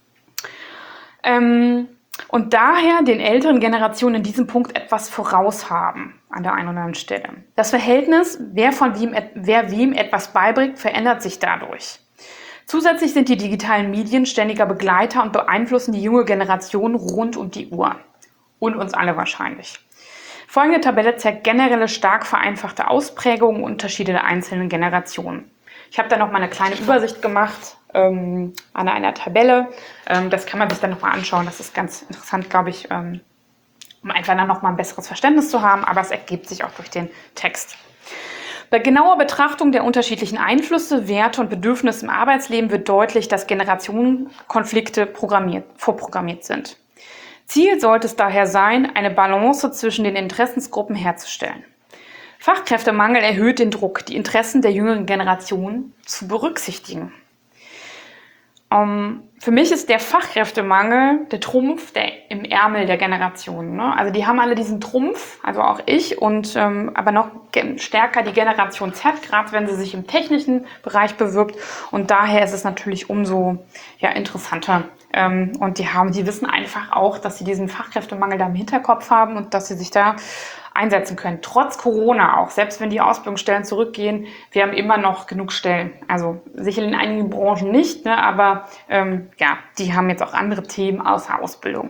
S1: Und daher den älteren Generationen in diesem Punkt etwas voraus haben an der einen oder anderen Stelle. Das Verhältnis, wer wem etwas beibringt, verändert sich dadurch. Zusätzlich sind die digitalen Medien ständiger Begleiter und beeinflussen die junge Generation rund um die Uhr. Und uns alle wahrscheinlich. Folgende Tabelle zeigt generelle, stark vereinfachte Ausprägungen und Unterschiede der einzelnen Generationen. Ich habe da noch mal eine kleine Übersicht gemacht an einer Tabelle. Das kann man sich dann noch mal anschauen. Das ist ganz interessant, glaube ich, um einfach dann noch mal ein besseres Verständnis zu haben. Aber es ergibt sich auch durch den Text. Bei genauer Betrachtung der unterschiedlichen Einflüsse, Werte und Bedürfnisse im Arbeitsleben wird deutlich, dass Generationenkonflikte vorprogrammiert sind. Ziel sollte es daher sein, eine Balance zwischen den Interessensgruppen herzustellen. Fachkräftemangel erhöht den Druck, die Interessen der jüngeren Generation zu berücksichtigen. Für mich ist der Fachkräftemangel der Trumpf im Ärmel der Generation. Ne? Also die haben alle diesen Trumpf, also auch ich, und aber noch stärker die Generation Z, gerade wenn sie sich im technischen Bereich bewirbt. Und daher ist es natürlich umso interessanter. Und die wissen einfach auch, dass sie diesen Fachkräftemangel da im Hinterkopf haben und dass sie sich da einsetzen können. Trotz Corona auch, selbst wenn die Ausbildungsstellen zurückgehen, wir haben immer noch genug Stellen. Also sicher in einigen Branchen nicht, ne, aber die haben jetzt auch andere Themen außer Ausbildung.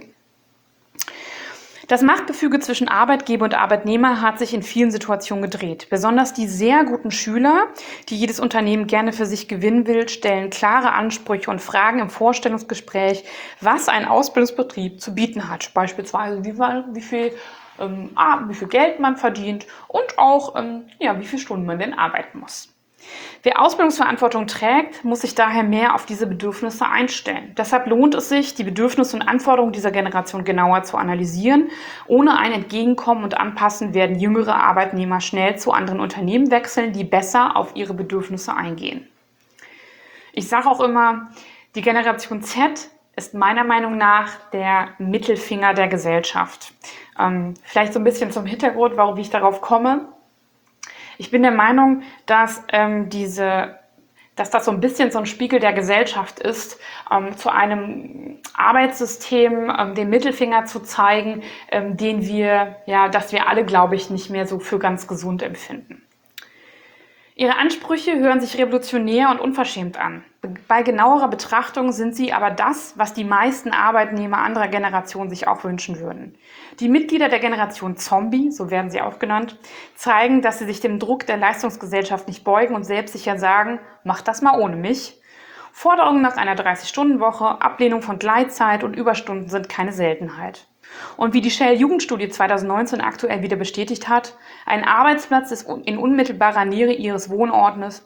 S1: Das Machtgefüge zwischen Arbeitgeber und Arbeitnehmer hat sich in vielen Situationen gedreht. Besonders die sehr guten Schüler, die jedes Unternehmen gerne für sich gewinnen will, stellen klare Ansprüche und fragen im Vorstellungsgespräch, was ein Ausbildungsbetrieb zu bieten hat. Beispielsweise, wie viel Geld man verdient und auch, wie viele Stunden man denn arbeiten muss. Wer Ausbildungsverantwortung trägt, muss sich daher mehr auf diese Bedürfnisse einstellen. Deshalb lohnt es sich, die Bedürfnisse und Anforderungen dieser Generation genauer zu analysieren. Ohne ein Entgegenkommen und Anpassen werden jüngere Arbeitnehmer schnell zu anderen Unternehmen wechseln, die besser auf ihre Bedürfnisse eingehen. Ich sage auch immer, die Generation Z ist meiner Meinung nach der Mittelfinger der Gesellschaft. Vielleicht so ein bisschen zum Hintergrund, wie ich darauf komme. Ich bin der Meinung, dass das so ein bisschen so ein Spiegel der Gesellschaft ist, zu einem Arbeitssystem den Mittelfinger zu zeigen, dass wir alle, glaube ich, nicht mehr so für ganz gesund empfinden. Ihre Ansprüche hören sich revolutionär und unverschämt an. Bei genauerer Betrachtung sind sie aber das, was die meisten Arbeitnehmer anderer Generationen sich auch wünschen würden. Die Mitglieder der Generation Zombie, so werden sie auch genannt, zeigen, dass sie sich dem Druck der Leistungsgesellschaft nicht beugen und selbstsicher sagen, mach das mal ohne mich. Forderungen nach einer 30-Stunden-Woche, Ablehnung von Gleitzeit und Überstunden sind keine Seltenheit. Und wie die Shell-Jugendstudie 2019 aktuell wieder bestätigt hat, ein Arbeitsplatz ist in unmittelbarer Nähe ihres Wohnortes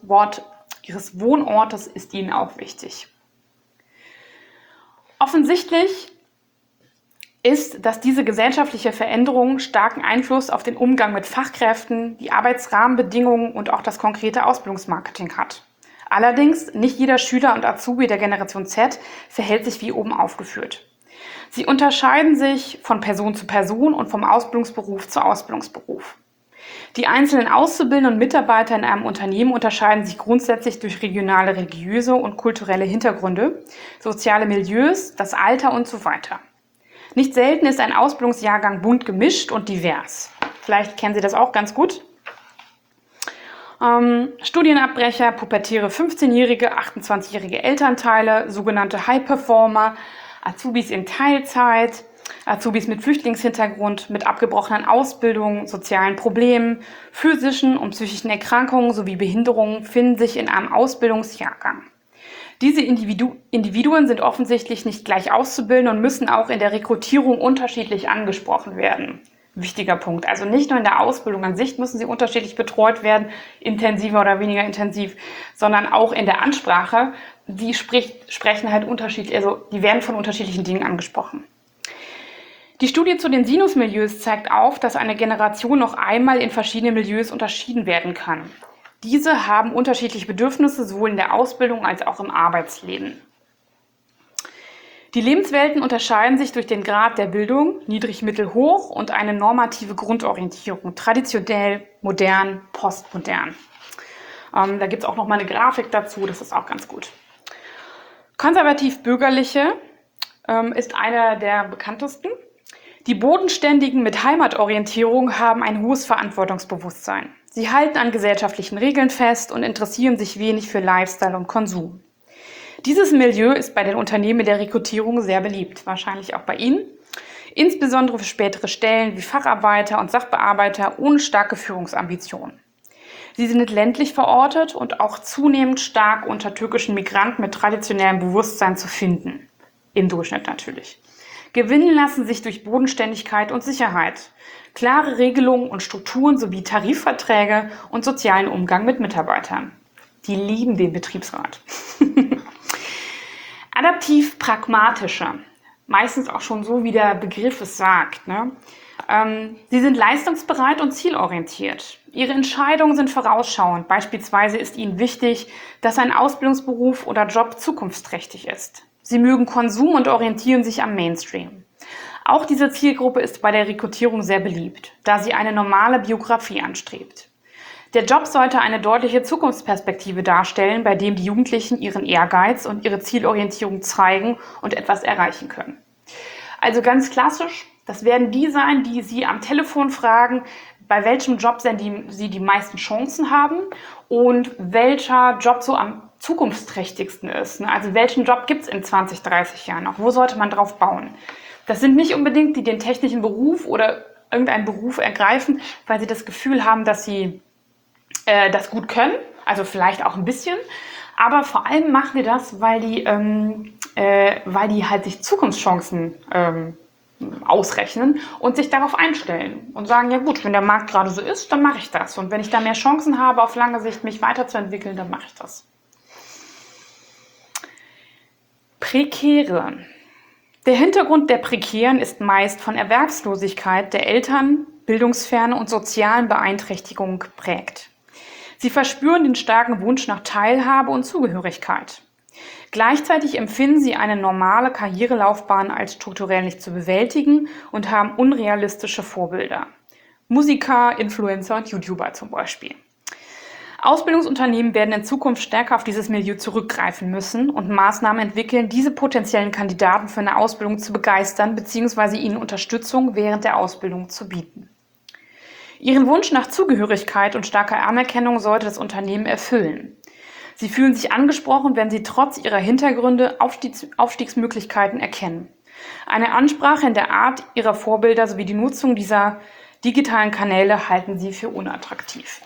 S1: ist ihnen auch wichtig. Offensichtlich ist, dass diese gesellschaftliche Veränderung starken Einfluss auf den Umgang mit Fachkräften, die Arbeitsrahmenbedingungen und auch das konkrete Ausbildungsmarketing hat. Allerdings, nicht jeder Schüler und Azubi der Generation Z verhält sich wie oben aufgeführt. Sie unterscheiden sich von Person zu Person und vom Ausbildungsberuf zu Ausbildungsberuf. Die einzelnen Auszubildenden und Mitarbeiter in einem Unternehmen unterscheiden sich grundsätzlich durch regionale, religiöse und kulturelle Hintergründe, soziale Milieus, das Alter und so weiter. Nicht selten ist ein Ausbildungsjahrgang bunt gemischt und divers. Vielleicht kennen Sie das auch ganz gut. Studienabbrecher, pubertäre 15-jährige, 28-jährige Elternteile, sogenannte High-Performer, Azubis in Teilzeit, Azubis mit Flüchtlingshintergrund, mit abgebrochenen Ausbildungen, sozialen Problemen, physischen und psychischen Erkrankungen sowie Behinderungen finden sich in einem Ausbildungsjahrgang. Diese Individuen sind offensichtlich nicht gleich auszubilden und müssen auch in der Rekrutierung unterschiedlich angesprochen werden. Wichtiger Punkt. Also nicht nur in der Ausbildung an sich müssen sie unterschiedlich betreut werden, intensiver oder weniger intensiv, sondern auch in der Ansprache. Die sprechen halt unterschiedlich, also die werden von unterschiedlichen Dingen angesprochen. Die Studie zu den Sinusmilieus zeigt auf, dass eine Generation noch einmal in verschiedene Milieus unterschieden werden kann. Diese haben unterschiedliche Bedürfnisse sowohl in der Ausbildung als auch im Arbeitsleben. Die Lebenswelten unterscheiden sich durch den Grad der Bildung, niedrig, mittel, hoch und eine normative Grundorientierung, traditionell, modern, postmodern. Da gibt es auch noch mal eine Grafik dazu, das ist auch ganz gut. Konservativ-bürgerliche ist einer der bekanntesten. Die Bodenständigen mit Heimatorientierung haben ein hohes Verantwortungsbewusstsein. Sie halten an gesellschaftlichen Regeln fest und interessieren sich wenig für Lifestyle und Konsum. Dieses Milieu ist bei den Unternehmen in der Rekrutierung sehr beliebt, wahrscheinlich auch bei Ihnen, insbesondere für spätere Stellen wie Facharbeiter und Sachbearbeiter ohne starke Führungsambitionen. Sie sind ländlich verortet und auch zunehmend stark unter türkischen Migranten mit traditionellem Bewusstsein zu finden, im Durchschnitt natürlich. Gewinnen lassen sich durch Bodenständigkeit und Sicherheit, klare Regelungen und Strukturen sowie Tarifverträge und sozialen Umgang mit Mitarbeitern. Die lieben den Betriebsrat. Adaptiv-pragmatischer, meistens auch schon so, wie der Begriff es sagt. Ne? Sie sind leistungsbereit und zielorientiert. Ihre Entscheidungen sind vorausschauend. Beispielsweise ist ihnen wichtig, dass ein Ausbildungsberuf oder Job zukunftsträchtig ist. Sie mögen Konsum und orientieren sich am Mainstream. Auch diese Zielgruppe ist bei der Rekrutierung sehr beliebt, da sie eine normale Biografie anstrebt. Der Job sollte eine deutliche Zukunftsperspektive darstellen, bei dem die Jugendlichen ihren Ehrgeiz und ihre Zielorientierung zeigen und etwas erreichen können. Also ganz klassisch, das werden die sein, die Sie am Telefon fragen, bei welchem Job Sie die meisten Chancen haben und welcher Job so am zukunftsträchtigsten ist. Also welchen Job gibt es in 20, 30 Jahren noch? Wo sollte man drauf bauen? Das sind nicht unbedingt die den technischen Beruf oder irgendeinen Beruf ergreifen, weil sie das Gefühl haben, dass sie das gut können, also vielleicht auch ein bisschen, aber vor allem machen wir das, weil die halt sich Zukunftschancen ausrechnen und sich darauf einstellen und sagen, ja gut, wenn der Markt gerade so ist, dann mache ich das. Und wenn ich da mehr Chancen habe, auf lange Sicht mich weiterzuentwickeln, dann mache ich das. Prekäre. Der Hintergrund der Prekären ist meist von Erwerbslosigkeit der Eltern, Bildungsferne und sozialen Beeinträchtigungen geprägt. Sie verspüren den starken Wunsch nach Teilhabe und Zugehörigkeit. Gleichzeitig empfinden sie eine normale Karrierelaufbahn als strukturell nicht zu bewältigen und haben unrealistische Vorbilder. Musiker, Influencer und YouTuber zum Beispiel. Ausbildungsunternehmen werden in Zukunft stärker auf dieses Milieu zurückgreifen müssen und Maßnahmen entwickeln, diese potenziellen Kandidaten für eine Ausbildung zu begeistern bzw. ihnen Unterstützung während der Ausbildung zu bieten. Ihren Wunsch nach Zugehörigkeit und starker Anerkennung sollte das Unternehmen erfüllen. Sie fühlen sich angesprochen, wenn sie trotz ihrer Hintergründe Aufstiegsmöglichkeiten erkennen. Eine Ansprache in der Art ihrer Vorbilder sowie die Nutzung dieser digitalen Kanäle halten sie für unattraktiv.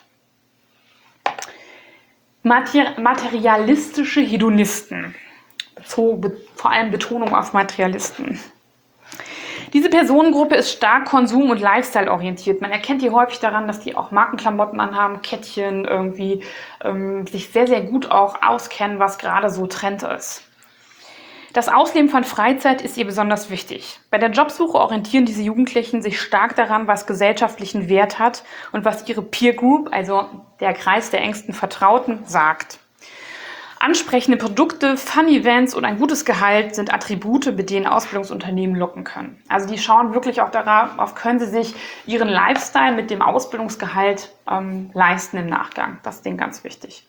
S1: Materialistische Hedonisten, vor allem Betonung auf Materialisten. Diese Personengruppe ist stark konsum- und lifestyle-orientiert. Man erkennt die häufig daran, dass die auch Markenklamotten anhaben, Kettchen, irgendwie sich sehr, sehr gut auch auskennen, was gerade so Trend ist. Das Ausleben von Freizeit ist ihr besonders wichtig. Bei der Jobsuche orientieren diese Jugendlichen sich stark daran, was gesellschaftlichen Wert hat und was ihre Peer Group, also der Kreis der engsten Vertrauten, sagt. Ansprechende Produkte, Fun-Events und ein gutes Gehalt sind Attribute, mit denen Ausbildungsunternehmen locken können. Also die schauen wirklich auch darauf, können sie sich ihren Lifestyle mit dem Ausbildungsgehalt leisten im Nachgang. Das ist denen ganz wichtig.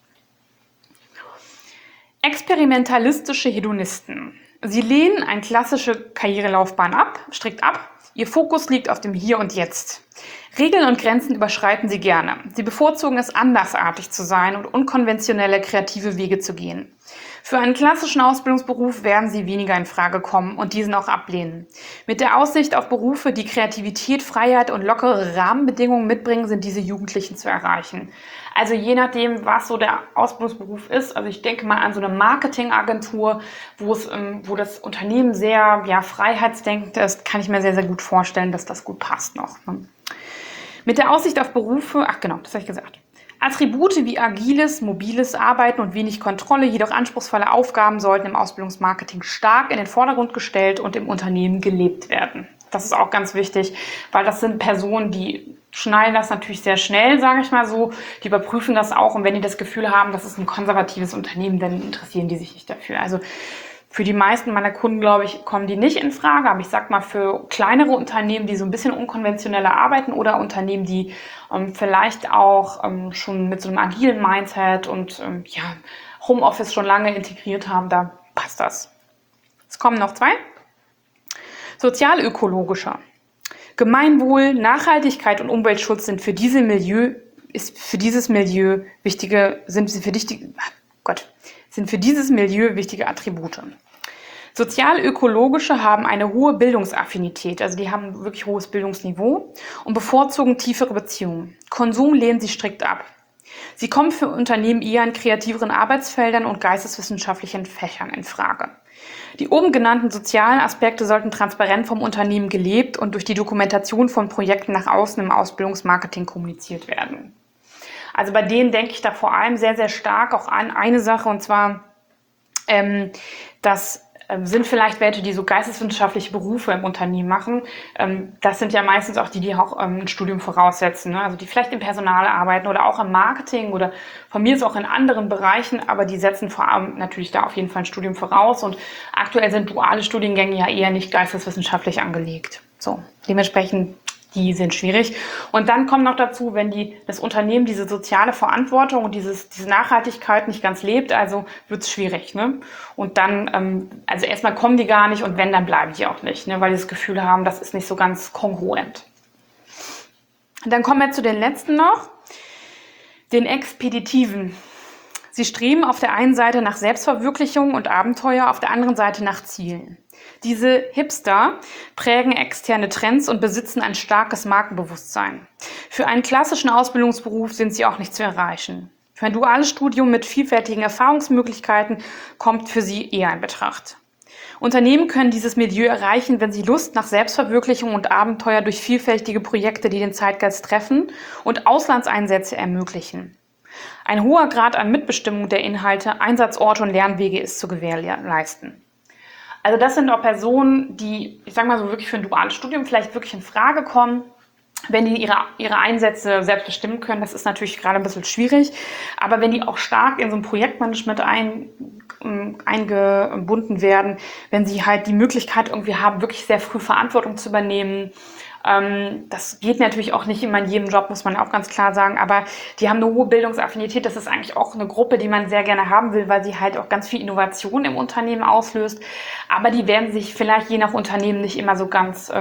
S1: Experimentalistische Hedonisten. Sie lehnen eine klassische Karrierelaufbahn strikt ab Ihr Fokus liegt auf dem Hier und Jetzt. Regeln und Grenzen überschreiten sie gerne. Sie bevorzugen es, andersartig zu sein und unkonventionelle, kreative Wege zu gehen. Für einen klassischen Ausbildungsberuf werden sie weniger in Frage kommen und diesen auch ablehnen. Mit der Aussicht auf Berufe, die Kreativität, Freiheit und lockere Rahmenbedingungen mitbringen, sind diese Jugendlichen zu erreichen. Also je nachdem, was so der Ausbildungsberuf ist. Also ich denke mal an so eine Marketingagentur, wo das Unternehmen sehr freiheitsdenkend ist, kann ich mir sehr, sehr gut vorstellen, dass das gut passt noch. Ne? Mit der Aussicht auf Berufe, das habe ich gesagt. Attribute wie agiles, mobiles Arbeiten und wenig Kontrolle, jedoch anspruchsvolle Aufgaben sollten im Ausbildungsmarketing stark in den Vordergrund gestellt und im Unternehmen gelebt werden. Das ist auch ganz wichtig, weil das sind Personen, die schnallen das natürlich sehr schnell, sage ich mal so. Die überprüfen das auch und wenn die das Gefühl haben, das ist ein konservatives Unternehmen, dann interessieren die sich nicht dafür. Also für die meisten meiner Kunden, glaube ich, kommen die nicht in Frage. Aber ich sag mal, für kleinere Unternehmen, die so ein bisschen unkonventioneller arbeiten oder Unternehmen, die vielleicht auch schon mit so einem agilen Mindset und Homeoffice schon lange integriert haben, da passt das. Es kommen noch 2. Sozialökologischer. Gemeinwohl, Nachhaltigkeit und Umweltschutz sind für dieses Milieu wichtige Attribute. Sozialökologische haben eine hohe Bildungsaffinität, also die haben wirklich hohes Bildungsniveau und bevorzugen tiefere Beziehungen. Konsum lehnen sie strikt ab. Sie kommen für Unternehmen eher in kreativeren Arbeitsfeldern und geisteswissenschaftlichen Fächern in Frage. Die oben genannten sozialen Aspekte sollten transparent vom Unternehmen gelebt und durch die Dokumentation von Projekten nach außen im Ausbildungsmarketing kommuniziert werden. Also bei denen denke ich da vor allem sehr, sehr stark auch an eine Sache, und zwar, das sind vielleicht welche, die so geisteswissenschaftliche Berufe im Unternehmen machen. Das sind ja meistens auch die auch ein Studium voraussetzen, ne? Also die vielleicht im Personal arbeiten oder auch im Marketing oder von mir ist auch in anderen Bereichen, aber die setzen vor allem natürlich da auf jeden Fall ein Studium voraus und aktuell sind duale Studiengänge ja eher nicht geisteswissenschaftlich angelegt. So, dementsprechend die sind schwierig. Und dann kommt noch dazu, wenn das Unternehmen diese soziale Verantwortung und diese Nachhaltigkeit nicht ganz lebt, also wird es schwierig. Ne? Und dann, also erstmal kommen die gar nicht und wenn, dann bleiben die auch nicht, ne? Weil die das Gefühl haben, das ist nicht so ganz kongruent. Und dann kommen wir zu den letzten noch, den Expeditiven. Sie streben auf der einen Seite nach Selbstverwirklichung und Abenteuer, auf der anderen Seite nach Zielen. Diese Hipster prägen externe Trends und besitzen ein starkes Markenbewusstsein. Für einen klassischen Ausbildungsberuf sind sie auch nicht zu erreichen. Für ein duales Studium mit vielfältigen Erfahrungsmöglichkeiten kommt für sie eher in Betracht. Unternehmen können dieses Milieu erreichen, wenn sie Lust nach Selbstverwirklichung und Abenteuer durch vielfältige Projekte, die den Zeitgeist treffen und Auslandseinsätze ermöglichen. Ein hoher Grad an Mitbestimmung der Inhalte, Einsatzorte und Lernwege ist zu gewährleisten. Also das sind auch Personen, die, ich sage mal so, wirklich für ein duales Studium vielleicht wirklich in Frage kommen, wenn die ihre Einsätze selbst bestimmen können. Das ist natürlich gerade ein bisschen schwierig, aber wenn die auch stark in so ein Projektmanagement eingebunden werden, wenn sie halt die Möglichkeit irgendwie haben, wirklich sehr früh Verantwortung zu übernehmen. Das geht natürlich auch nicht immer in jedem Job, muss man auch ganz klar sagen, aber die haben eine hohe Bildungsaffinität. Das ist eigentlich auch eine Gruppe, die man sehr gerne haben will, weil sie halt auch ganz viel Innovation im Unternehmen auslöst. Aber die werden sich vielleicht je nach Unternehmen nicht immer so ganz,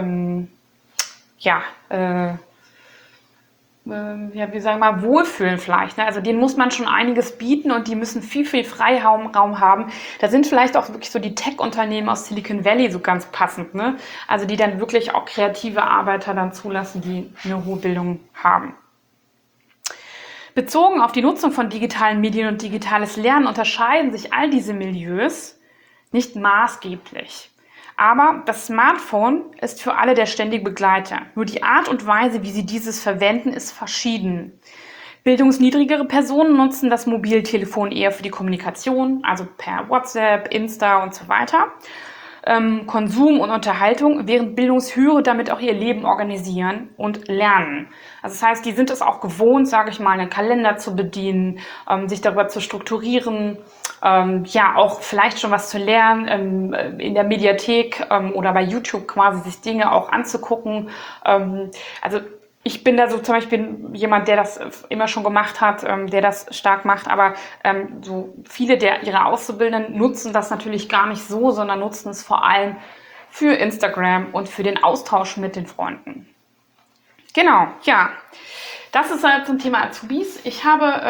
S1: wohlfühlen vielleicht. Ne? Also denen muss man schon einiges bieten und die müssen viel, viel Freiraum haben. Da sind vielleicht auch wirklich so die Tech-Unternehmen aus Silicon Valley so ganz passend. Ne? Also die dann wirklich auch kreative Arbeiter dann zulassen, die eine hohe Bildung haben. Bezogen auf die Nutzung von digitalen Medien und digitales Lernen unterscheiden sich all diese Milieus nicht maßgeblich. Aber das Smartphone ist für alle der ständige Begleiter. Nur die Art und Weise, wie sie dieses verwenden, ist verschieden. Bildungsniedrigere Personen nutzen das Mobiltelefon eher für die Kommunikation, also per WhatsApp, Insta und so weiter. Konsum und Unterhaltung, während Bildungshöhere damit auch ihr Leben organisieren und lernen. Also das heißt, die sind es auch gewohnt, sage ich mal, einen Kalender zu bedienen, sich darüber zu strukturieren, auch vielleicht schon was zu lernen, in der Mediathek oder bei YouTube quasi sich Dinge auch anzugucken. Also ich bin da so zum Beispiel jemand, der das immer schon gemacht hat, der das stark macht, aber so viele ihrer Auszubildenden nutzen das natürlich gar nicht so, sondern nutzen es vor allem für Instagram und für den Austausch mit den Freunden. Genau, ja, das ist zum Thema Azubis. Ich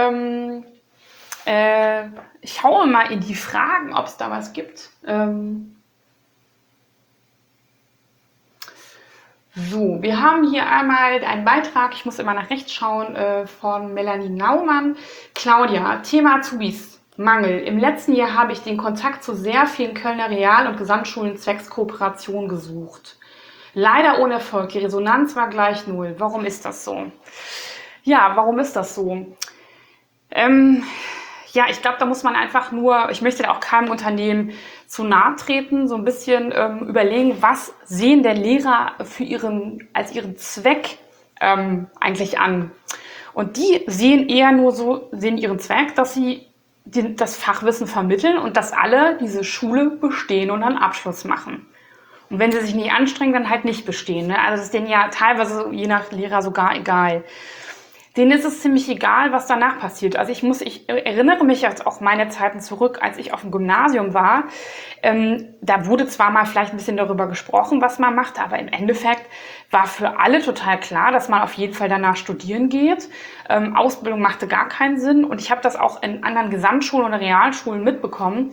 S1: schaue mal in die Fragen, ob es da was gibt. So, wir haben hier einmal einen Beitrag, ich muss immer nach rechts schauen, von Melanie Naumann. Claudia, Thema Azubis, Mangel. Im letzten Jahr habe ich den Kontakt zu sehr vielen Kölner Real- und Gesamtschulen zwecks Kooperation gesucht. Leider ohne Erfolg, die Resonanz war gleich 0. Warum ist das so? Ja, warum ist das so? Ja, ich glaube, da muss man einfach nur, ich möchte da auch keinem Unternehmen zu nahe treten, so ein bisschen überlegen, was sehen denn Lehrer als ihren Zweck eigentlich an? Und die sehen eher nur sehen ihren Zweck, dass sie das Fachwissen vermitteln und dass alle diese Schule bestehen und einen Abschluss machen. Und wenn sie sich nicht anstrengen, dann halt nicht bestehen. Ne? Also das ist denen ja teilweise je nach Lehrer sogar egal. Denen ist es ziemlich egal, was danach passiert. Also ich erinnere mich jetzt auch meine Zeiten zurück, als ich auf dem Gymnasium war. Da wurde zwar mal vielleicht ein bisschen darüber gesprochen, was man macht, aber im Endeffekt war für alle total klar, dass man auf jeden Fall danach studieren geht. Ausbildung machte gar keinen Sinn. Und ich habe das auch in anderen Gesamtschulen oder Realschulen mitbekommen.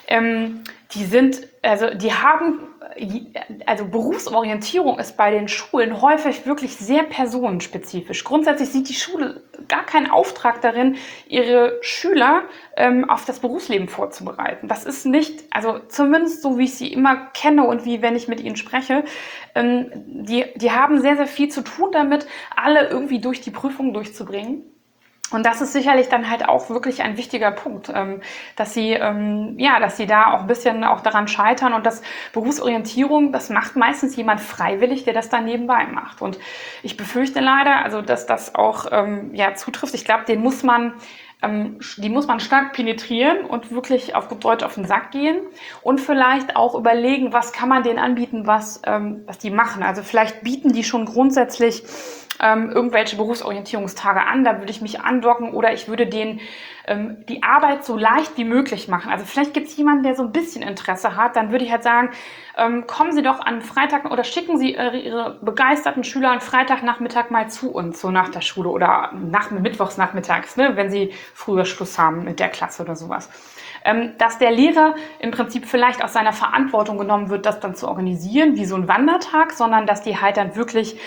S1: Berufsorientierung ist bei den Schulen häufig wirklich sehr personenspezifisch. Grundsätzlich sieht die Schule gar keinen Auftrag darin, ihre Schüler auf das Berufsleben vorzubereiten. Das ist nicht, also zumindest so, wie ich sie immer kenne und wie wenn ich mit ihnen spreche, die haben sehr, sehr viel zu tun damit, alle irgendwie durch die Prüfung durchzubringen. Und das ist sicherlich dann halt auch wirklich ein wichtiger Punkt, dass sie da auch ein bisschen auch daran scheitern. Und das Berufsorientierung, das macht meistens jemand freiwillig, der das dann nebenbei macht. Und ich befürchte leider, also dass das auch zutrifft. Ich glaube, die muss man stark penetrieren und wirklich auf gut Deutsch auf den Sack gehen und vielleicht auch überlegen, was kann man denen anbieten, was die machen. Also vielleicht bieten die schon grundsätzlich irgendwelche Berufsorientierungstage an, da würde ich mich andocken oder ich würde denen die Arbeit so leicht wie möglich machen. Also vielleicht gibt es jemanden, der so ein bisschen Interesse hat, dann würde ich halt sagen, kommen Sie doch an Freitag oder schicken Sie Ihre begeisterten Schüler am Freitagnachmittag mal zu uns, so nach der Schule oder mittwochsnachmittags, ne, wenn Sie früher Schluss haben mit der Klasse oder sowas. Dass der Lehrer im Prinzip vielleicht aus seiner Verantwortung genommen wird, das dann zu organisieren, wie so ein Wandertag, sondern dass die halt dann wirklich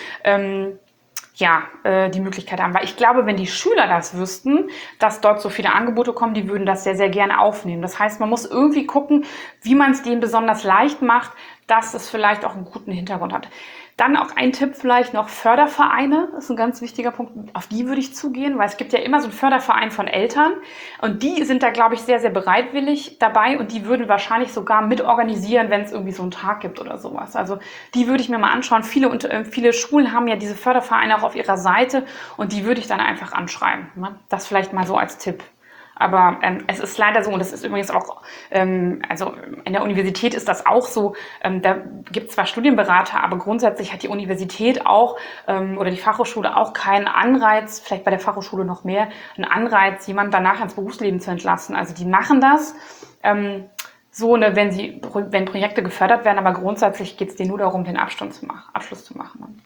S1: die Möglichkeit haben. Weil ich glaube, wenn die Schüler das wüssten, dass dort so viele Angebote kommen, die würden das sehr, sehr gerne aufnehmen. Das heißt, man muss irgendwie gucken, wie man es denen besonders leicht macht, dass es vielleicht auch einen guten Hintergrund hat. Dann auch ein Tipp vielleicht noch, Fördervereine, das ist ein ganz wichtiger Punkt, auf die würde ich zugehen, weil es gibt ja immer so einen Förderverein von Eltern und die sind da, glaube ich, sehr, sehr bereitwillig dabei und die würden wahrscheinlich sogar mitorganisieren, wenn es irgendwie so einen Tag gibt oder sowas. Also die würde ich mir mal anschauen. Viele Schulen haben ja diese Fördervereine auch auf ihrer Seite und die würde ich dann einfach anschreiben. Ne? Das vielleicht mal so als Tipp. Aber es ist leider so, und das ist übrigens auch, also in der Universität ist das auch so, da gibt es zwar Studienberater, aber grundsätzlich hat die Universität auch oder die Fachhochschule auch keinen Anreiz, vielleicht bei der Fachhochschule noch mehr, einen Anreiz, jemanden danach ins Berufsleben zu entlassen. Also die machen das wenn Projekte gefördert werden, aber grundsätzlich geht es denen nur darum, den Abschluss zu machen. Ne?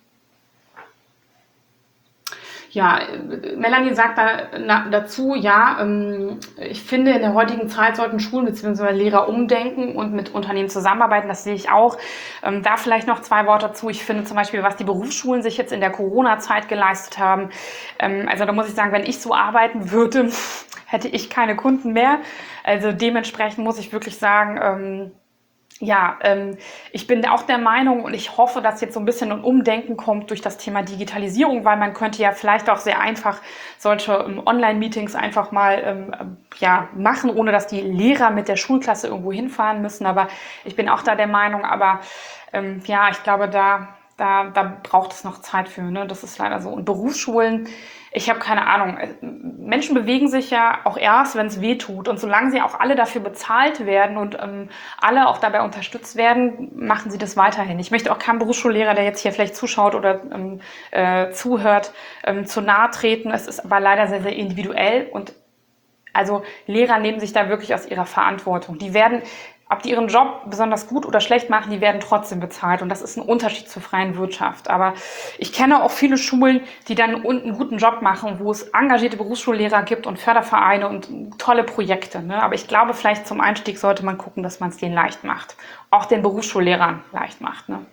S1: Ja, Melanie sagt dazu, ich finde, in der heutigen Zeit sollten Schulen bzw. Lehrer umdenken und mit Unternehmen zusammenarbeiten. Das sehe ich auch. Da vielleicht noch 2 Worte dazu. Ich finde zum Beispiel, was die Berufsschulen sich jetzt in der Corona-Zeit geleistet haben. Also da muss ich sagen, wenn ich so arbeiten würde, hätte ich keine Kunden mehr. Also dementsprechend muss ich wirklich sagen, ich bin auch der Meinung und ich hoffe, dass jetzt so ein bisschen ein Umdenken kommt durch das Thema Digitalisierung, weil man könnte ja vielleicht auch sehr einfach solche Online-Meetings einfach mal machen, ohne dass die Lehrer mit der Schulklasse irgendwo hinfahren müssen. Aber ich bin auch da der Meinung, ich glaube, da braucht es noch Zeit für, ne? Das ist leider so. Und Berufsschulen, ich habe keine Ahnung. Menschen bewegen sich ja auch erst, wenn es weh tut. Und solange sie auch alle dafür bezahlt werden und alle auch dabei unterstützt werden, machen sie das weiterhin. Ich möchte auch keinem Berufsschullehrer, der jetzt hier vielleicht zuschaut oder zuhört, zu nahe treten. Es ist aber leider sehr, sehr individuell. Und also Lehrer nehmen sich da wirklich aus ihrer Verantwortung. Die werden ob die ihren Job besonders gut oder schlecht machen, die werden trotzdem bezahlt. Und das ist ein Unterschied zur freien Wirtschaft. Aber ich kenne auch viele Schulen, die dann einen guten Job machen, wo es engagierte Berufsschullehrer gibt und Fördervereine und tolle Projekte. Ne? Aber ich glaube, vielleicht zum Einstieg sollte man gucken, dass man es denen leicht macht. Auch den Berufsschulllehrern leicht macht. Ne?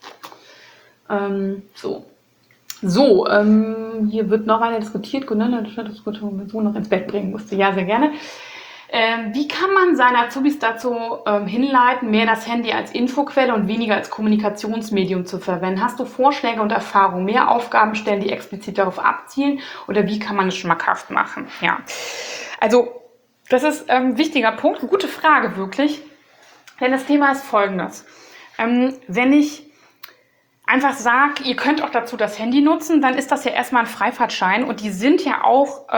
S1: Hier wird noch einer diskutiert. So noch ins Bett bringen musste. Ja, sehr gerne. Wie kann man seine Azubis dazu hinleiten, mehr das Handy als Infoquelle und weniger als Kommunikationsmedium zu verwenden? Hast du Vorschläge und Erfahrungen, mehr Aufgaben stellen, die explizit darauf abzielen? Oder wie kann man es schmackhaft machen? Ja, also das ist ein wichtiger Punkt, eine gute Frage wirklich. Denn das Thema ist folgendes. Wenn ich einfach sage, ihr könnt auch dazu das Handy nutzen, dann ist das ja erstmal ein Freifahrtschein und die sind ja auch,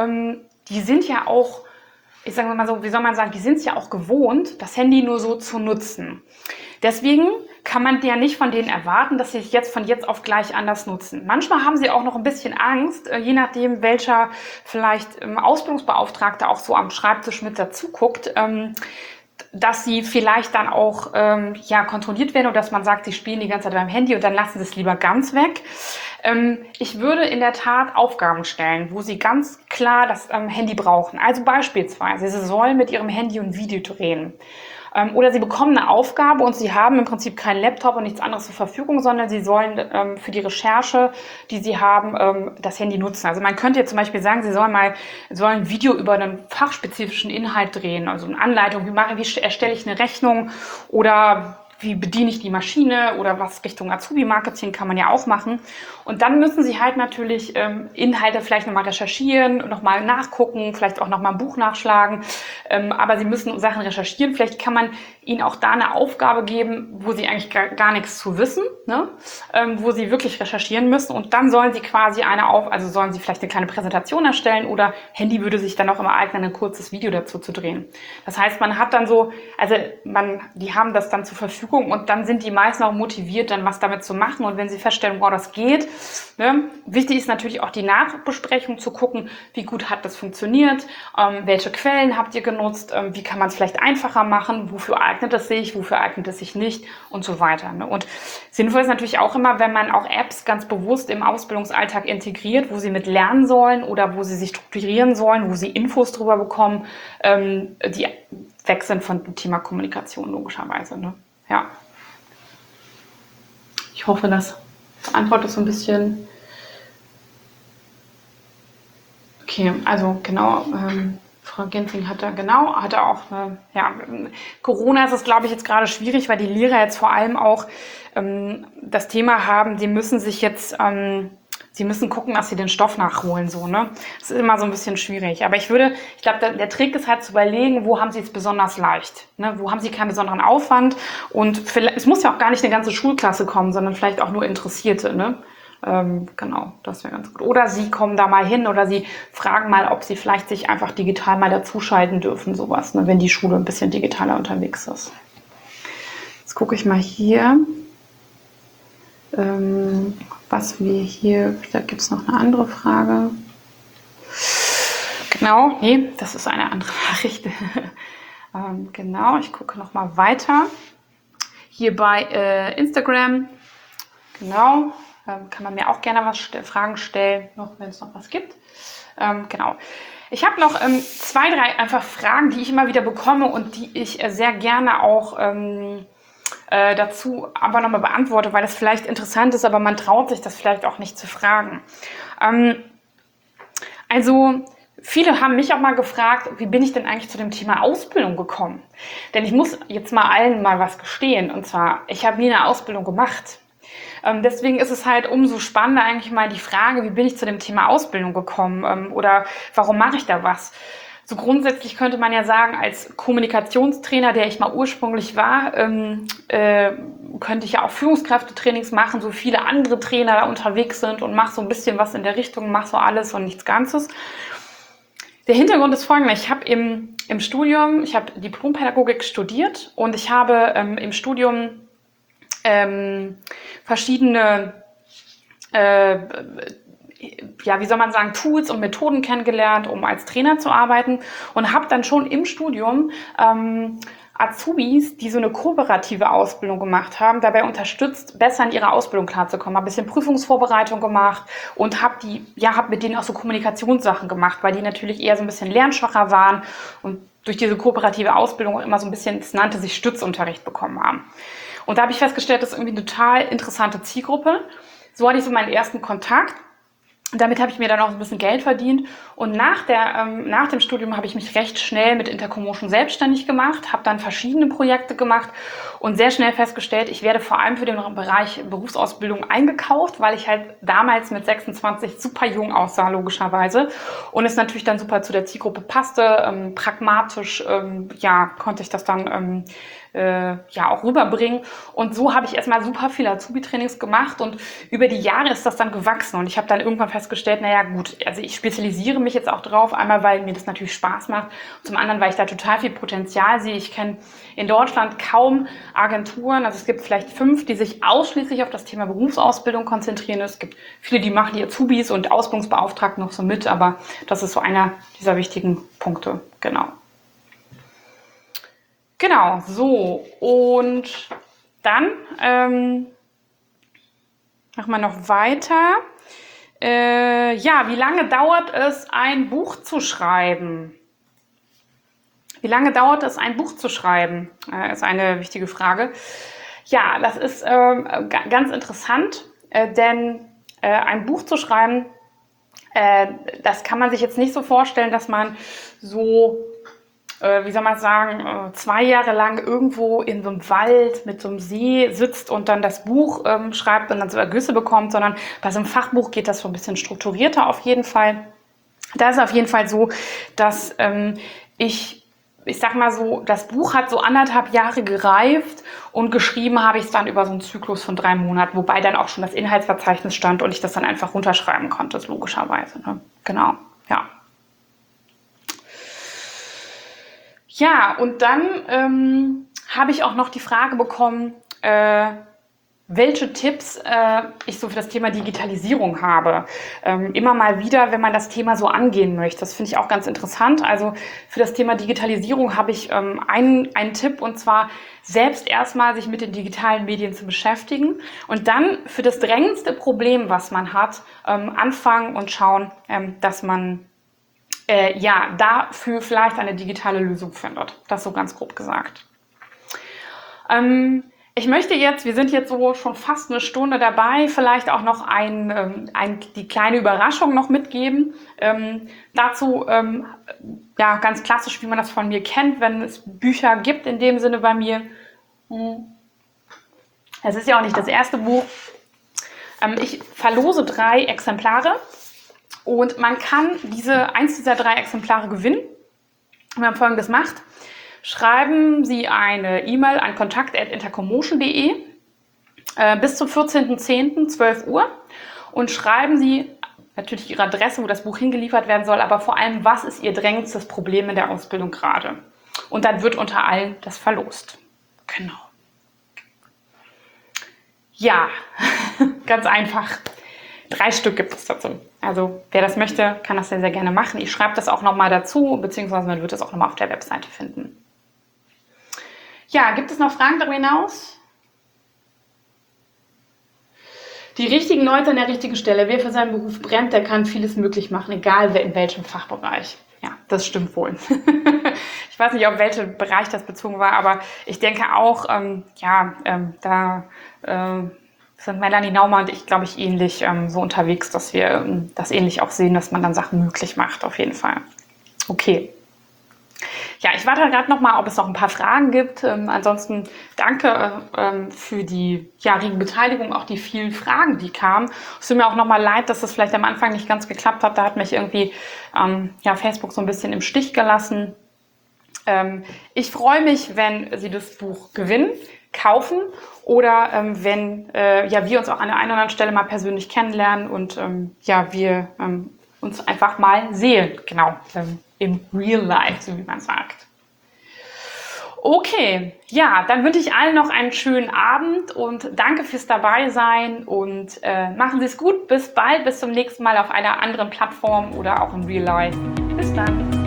S1: ich sage mal so, wie soll man sagen, die sind es ja auch gewohnt, das Handy nur so zu nutzen. Deswegen kann man ja nicht von denen erwarten, dass sie es von jetzt auf gleich anders nutzen. Manchmal haben sie auch noch ein bisschen Angst, je nachdem, welcher vielleicht Ausbildungsbeauftragte auch so am Schreibtisch mit dazu guckt, dass sie vielleicht dann auch kontrolliert werden und dass man sagt, sie spielen die ganze Zeit beim Handy und dann lassen sie es lieber ganz weg. Ich würde in der Tat Aufgaben stellen, wo sie ganz klar das Handy brauchen. Also beispielsweise, sie sollen mit ihrem Handy ein Video drehen. Oder sie bekommen eine Aufgabe und sie haben im Prinzip keinen Laptop und nichts anderes zur Verfügung, sondern sie sollen für die Recherche, die sie haben, das Handy nutzen. Also man könnte jetzt zum Beispiel sagen, sie sollen ein Video über einen fachspezifischen Inhalt drehen, also eine Anleitung, wie erstelle ich eine Rechnung oder wie bediene ich die Maschine oder was Richtung Azubi-Marketing kann man ja auch machen. Und dann müssen sie halt natürlich Inhalte vielleicht nochmal recherchieren, nochmal nachgucken, vielleicht auch nochmal ein Buch nachschlagen. Aber sie müssen Sachen recherchieren. Vielleicht kann man ihnen auch da eine Aufgabe geben, wo sie eigentlich gar nichts zu wissen, ne? Wo sie wirklich recherchieren müssen. Und dann sollen sie quasi sollen sie vielleicht eine kleine Präsentation erstellen oder Handy würde sich dann auch immer eignen, ein kurzes Video dazu zu drehen. Das heißt, man hat dann die haben das dann zur Verfügung und dann sind die meisten auch motiviert, dann was damit zu machen. Und wenn sie feststellen, wow, das geht, ne? Wichtig ist natürlich auch die Nachbesprechung zu gucken, wie gut hat das funktioniert, welche Quellen habt ihr genutzt, wie kann man es vielleicht einfacher machen, wofür eignet es sich, wofür eignet es sich nicht und so weiter. Ne? Und sinnvoll ist natürlich auch immer, wenn man auch Apps ganz bewusst im Ausbildungsalltag integriert, wo sie mit lernen sollen oder wo sie sich strukturieren sollen, wo sie Infos drüber bekommen, die weg sind von dem Thema Kommunikation logischerweise. Ne? Ja. Ich hoffe, das beantwortet so ein bisschen. Okay, also genau, Frau Gensing hatte auch, Corona ist es, glaube ich, jetzt gerade schwierig, weil die Lehrer jetzt vor allem auch das Thema haben, sie müssen gucken, dass sie den Stoff nachholen, so, ne? Das ist immer so ein bisschen schwierig. Aber ich glaube, der Trick ist halt zu überlegen, wo haben sie es besonders leicht, ne? Wo haben sie keinen besonderen Aufwand und es muss ja auch gar nicht eine ganze Schulklasse kommen, sondern vielleicht auch nur Interessierte, ne? Genau, das wäre ganz gut. Oder sie kommen da mal hin oder sie fragen mal, ob sie vielleicht sich einfach digital mal dazuschalten dürfen, sowas, ne? Wenn die Schule ein bisschen digitaler unterwegs ist. Jetzt gucke ich mal hier. Was wir hier, da gibt es noch eine andere Frage. Genau, nee, das ist eine andere Nachricht. Genau, ich gucke noch mal weiter. Hier bei Instagram, genau, kann man mir auch gerne Fragen stellen, noch wenn es noch was gibt. Genau. Ich habe noch 2, 3 einfach Fragen, die ich immer wieder bekomme und die ich sehr gerne auch dazu aber nochmal beantworte, weil das vielleicht interessant ist, aber man traut sich das vielleicht auch nicht zu fragen. Also viele haben mich auch mal gefragt, wie bin ich denn eigentlich zu dem Thema Ausbildung gekommen? Denn ich muss jetzt mal allen mal was gestehen, und zwar, ich habe nie eine Ausbildung gemacht. Deswegen ist es halt umso spannender eigentlich mal die Frage, wie bin ich zu dem Thema Ausbildung gekommen oder warum mache ich da was? So grundsätzlich könnte man ja sagen, als Kommunikationstrainer, der ich mal ursprünglich war, könnte ich ja auch Führungskräftetrainings machen, so viele andere Trainer da unterwegs sind und mache so ein bisschen was in der Richtung, mache so alles und nichts Ganzes. Der Hintergrund ist folgender: Ich habe im Studium, ich habe Diplompädagogik studiert und ich habe im Studium verschiedene wie soll man sagen, Tools und Methoden kennengelernt, um als Trainer zu arbeiten und habe dann schon im Studium Azubis, die so eine kooperative Ausbildung gemacht haben, dabei unterstützt, besser in ihrer Ausbildung klarzukommen. Habe ein bisschen Prüfungsvorbereitung gemacht und habe mit denen auch so Kommunikationssachen gemacht, weil die natürlich eher so ein bisschen lernschwacher waren und durch diese kooperative Ausbildung auch immer so ein bisschen, es nannte sich Stützunterricht, bekommen haben. Und da habe ich festgestellt, das ist irgendwie eine total interessante Zielgruppe. So hatte ich so meinen ersten Kontakt. Und damit habe ich mir dann auch ein bisschen Geld verdient. Und nach dem Studium habe ich mich recht schnell mit Intercommotion selbstständig gemacht, habe dann verschiedene Projekte gemacht und sehr schnell festgestellt, ich werde vor allem für den Bereich Berufsausbildung eingekauft, weil ich halt damals mit 26 super jung aussah, logischerweise. Und es natürlich dann super zu der Zielgruppe passte. Pragmatisch konnte ich das dann auch rüberbringen. Und so habe ich erstmal super viele Azubi-Trainings gemacht und über die Jahre ist das dann gewachsen und ich habe dann irgendwann festgestellt, naja gut, also ich spezialisiere mich jetzt auch drauf, einmal weil mir das natürlich Spaß macht, zum anderen weil ich da total viel Potenzial sehe. Ich kenne in Deutschland kaum Agenturen, also es gibt vielleicht 5, die sich ausschließlich auf das Thema Berufsausbildung konzentrieren. Es gibt viele, die machen die Azubis und Ausbildungsbeauftragten noch so mit, aber das ist so einer dieser wichtigen Punkte, genau. Genau, so und dann machen wir noch weiter. Wie lange dauert es, ein Buch zu schreiben? Wie lange dauert es, ein Buch zu schreiben? Ist eine wichtige Frage. Ja, das ist ganz interessant, denn ein Buch zu schreiben, das kann man sich jetzt nicht so vorstellen, dass man so 2 Jahre lang irgendwo in so einem Wald mit so einem See sitzt und dann das Buch schreibt und dann so Ergüsse bekommt, sondern bei so einem Fachbuch geht das so ein bisschen strukturierter auf jeden Fall. Da ist auf jeden Fall so, dass ich sag mal so, das Buch hat so 1,5 Jahre gereift und geschrieben habe ich es dann über so einen Zyklus von 3 Monaten, wobei dann auch schon das Inhaltsverzeichnis stand und ich das dann einfach runterschreiben konnte, logischerweise. Ne? Genau, ja. Ja, und dann habe ich auch noch die Frage bekommen, welche Tipps ich so für das Thema Digitalisierung habe. Immer mal wieder, wenn man das Thema so angehen möchte. Das finde ich auch ganz interessant. Also für das Thema Digitalisierung habe ich einen Tipp, und zwar selbst erstmal sich mit den digitalen Medien zu beschäftigen und dann für das drängendste Problem, was man hat, anfangen und schauen, dass man dafür vielleicht eine digitale Lösung findet. Das so ganz grob gesagt. Ich möchte jetzt, wir sind jetzt so schon fast 1 Stunde dabei, vielleicht auch noch die kleine Überraschung noch mitgeben. Dazu, ganz klassisch, wie man das von mir kennt, wenn es Bücher gibt in dem Sinne bei mir. Es ist ja auch nicht das erste Buch. Ich verlose 3 Exemplare. Und man kann eins dieser 3 Exemplare gewinnen. Wenn man Folgendes macht: Schreiben Sie eine E-Mail an kontakt@intercommotion.de bis zum 14.10. 12 Uhr und schreiben Sie natürlich Ihre Adresse, wo das Buch hingeliefert werden soll, aber vor allem, was ist Ihr drängendstes Problem in der Ausbildung gerade? Und dann wird unter allen das verlost. Genau. Ja, ganz einfach. 3 Stück gibt es dazu. Also wer das möchte, kann das sehr, sehr gerne machen. Ich schreibe das auch nochmal dazu, beziehungsweise man wird es auch nochmal auf der Webseite finden. Ja, gibt es noch Fragen darüber hinaus? Die richtigen Leute an der richtigen Stelle. Wer für seinen Beruf brennt, der kann vieles möglich machen, egal in welchem Fachbereich. Ja, das stimmt wohl. Ich weiß nicht, auf welchen Bereich das bezogen war, aber ich denke auch, sind Melanie Naumann und ich, glaube ich, ähnlich so unterwegs, dass wir das ähnlich auch sehen, dass man dann Sachen möglich macht, auf jeden Fall. Okay. Ja, ich warte gerade noch mal, ob es noch ein paar Fragen gibt. Ansonsten danke für die rege Beteiligung, auch die vielen Fragen, die kamen. Es tut mir auch noch mal leid, dass das vielleicht am Anfang nicht ganz geklappt hat. Da hat mich irgendwie Facebook so ein bisschen im Stich gelassen. Ich freue mich, wenn Sie das Buch gewinnen, kaufen oder wenn wir uns auch an der einen oder anderen Stelle mal persönlich kennenlernen und wir uns einfach mal sehen, genau, im Real Life, so wie man sagt. Okay, ja, dann wünsche ich allen noch einen schönen Abend und danke fürs Dabeisein und machen Sie es gut. Bis bald, bis zum nächsten Mal auf einer anderen Plattform oder auch im Real Life. Bis dann.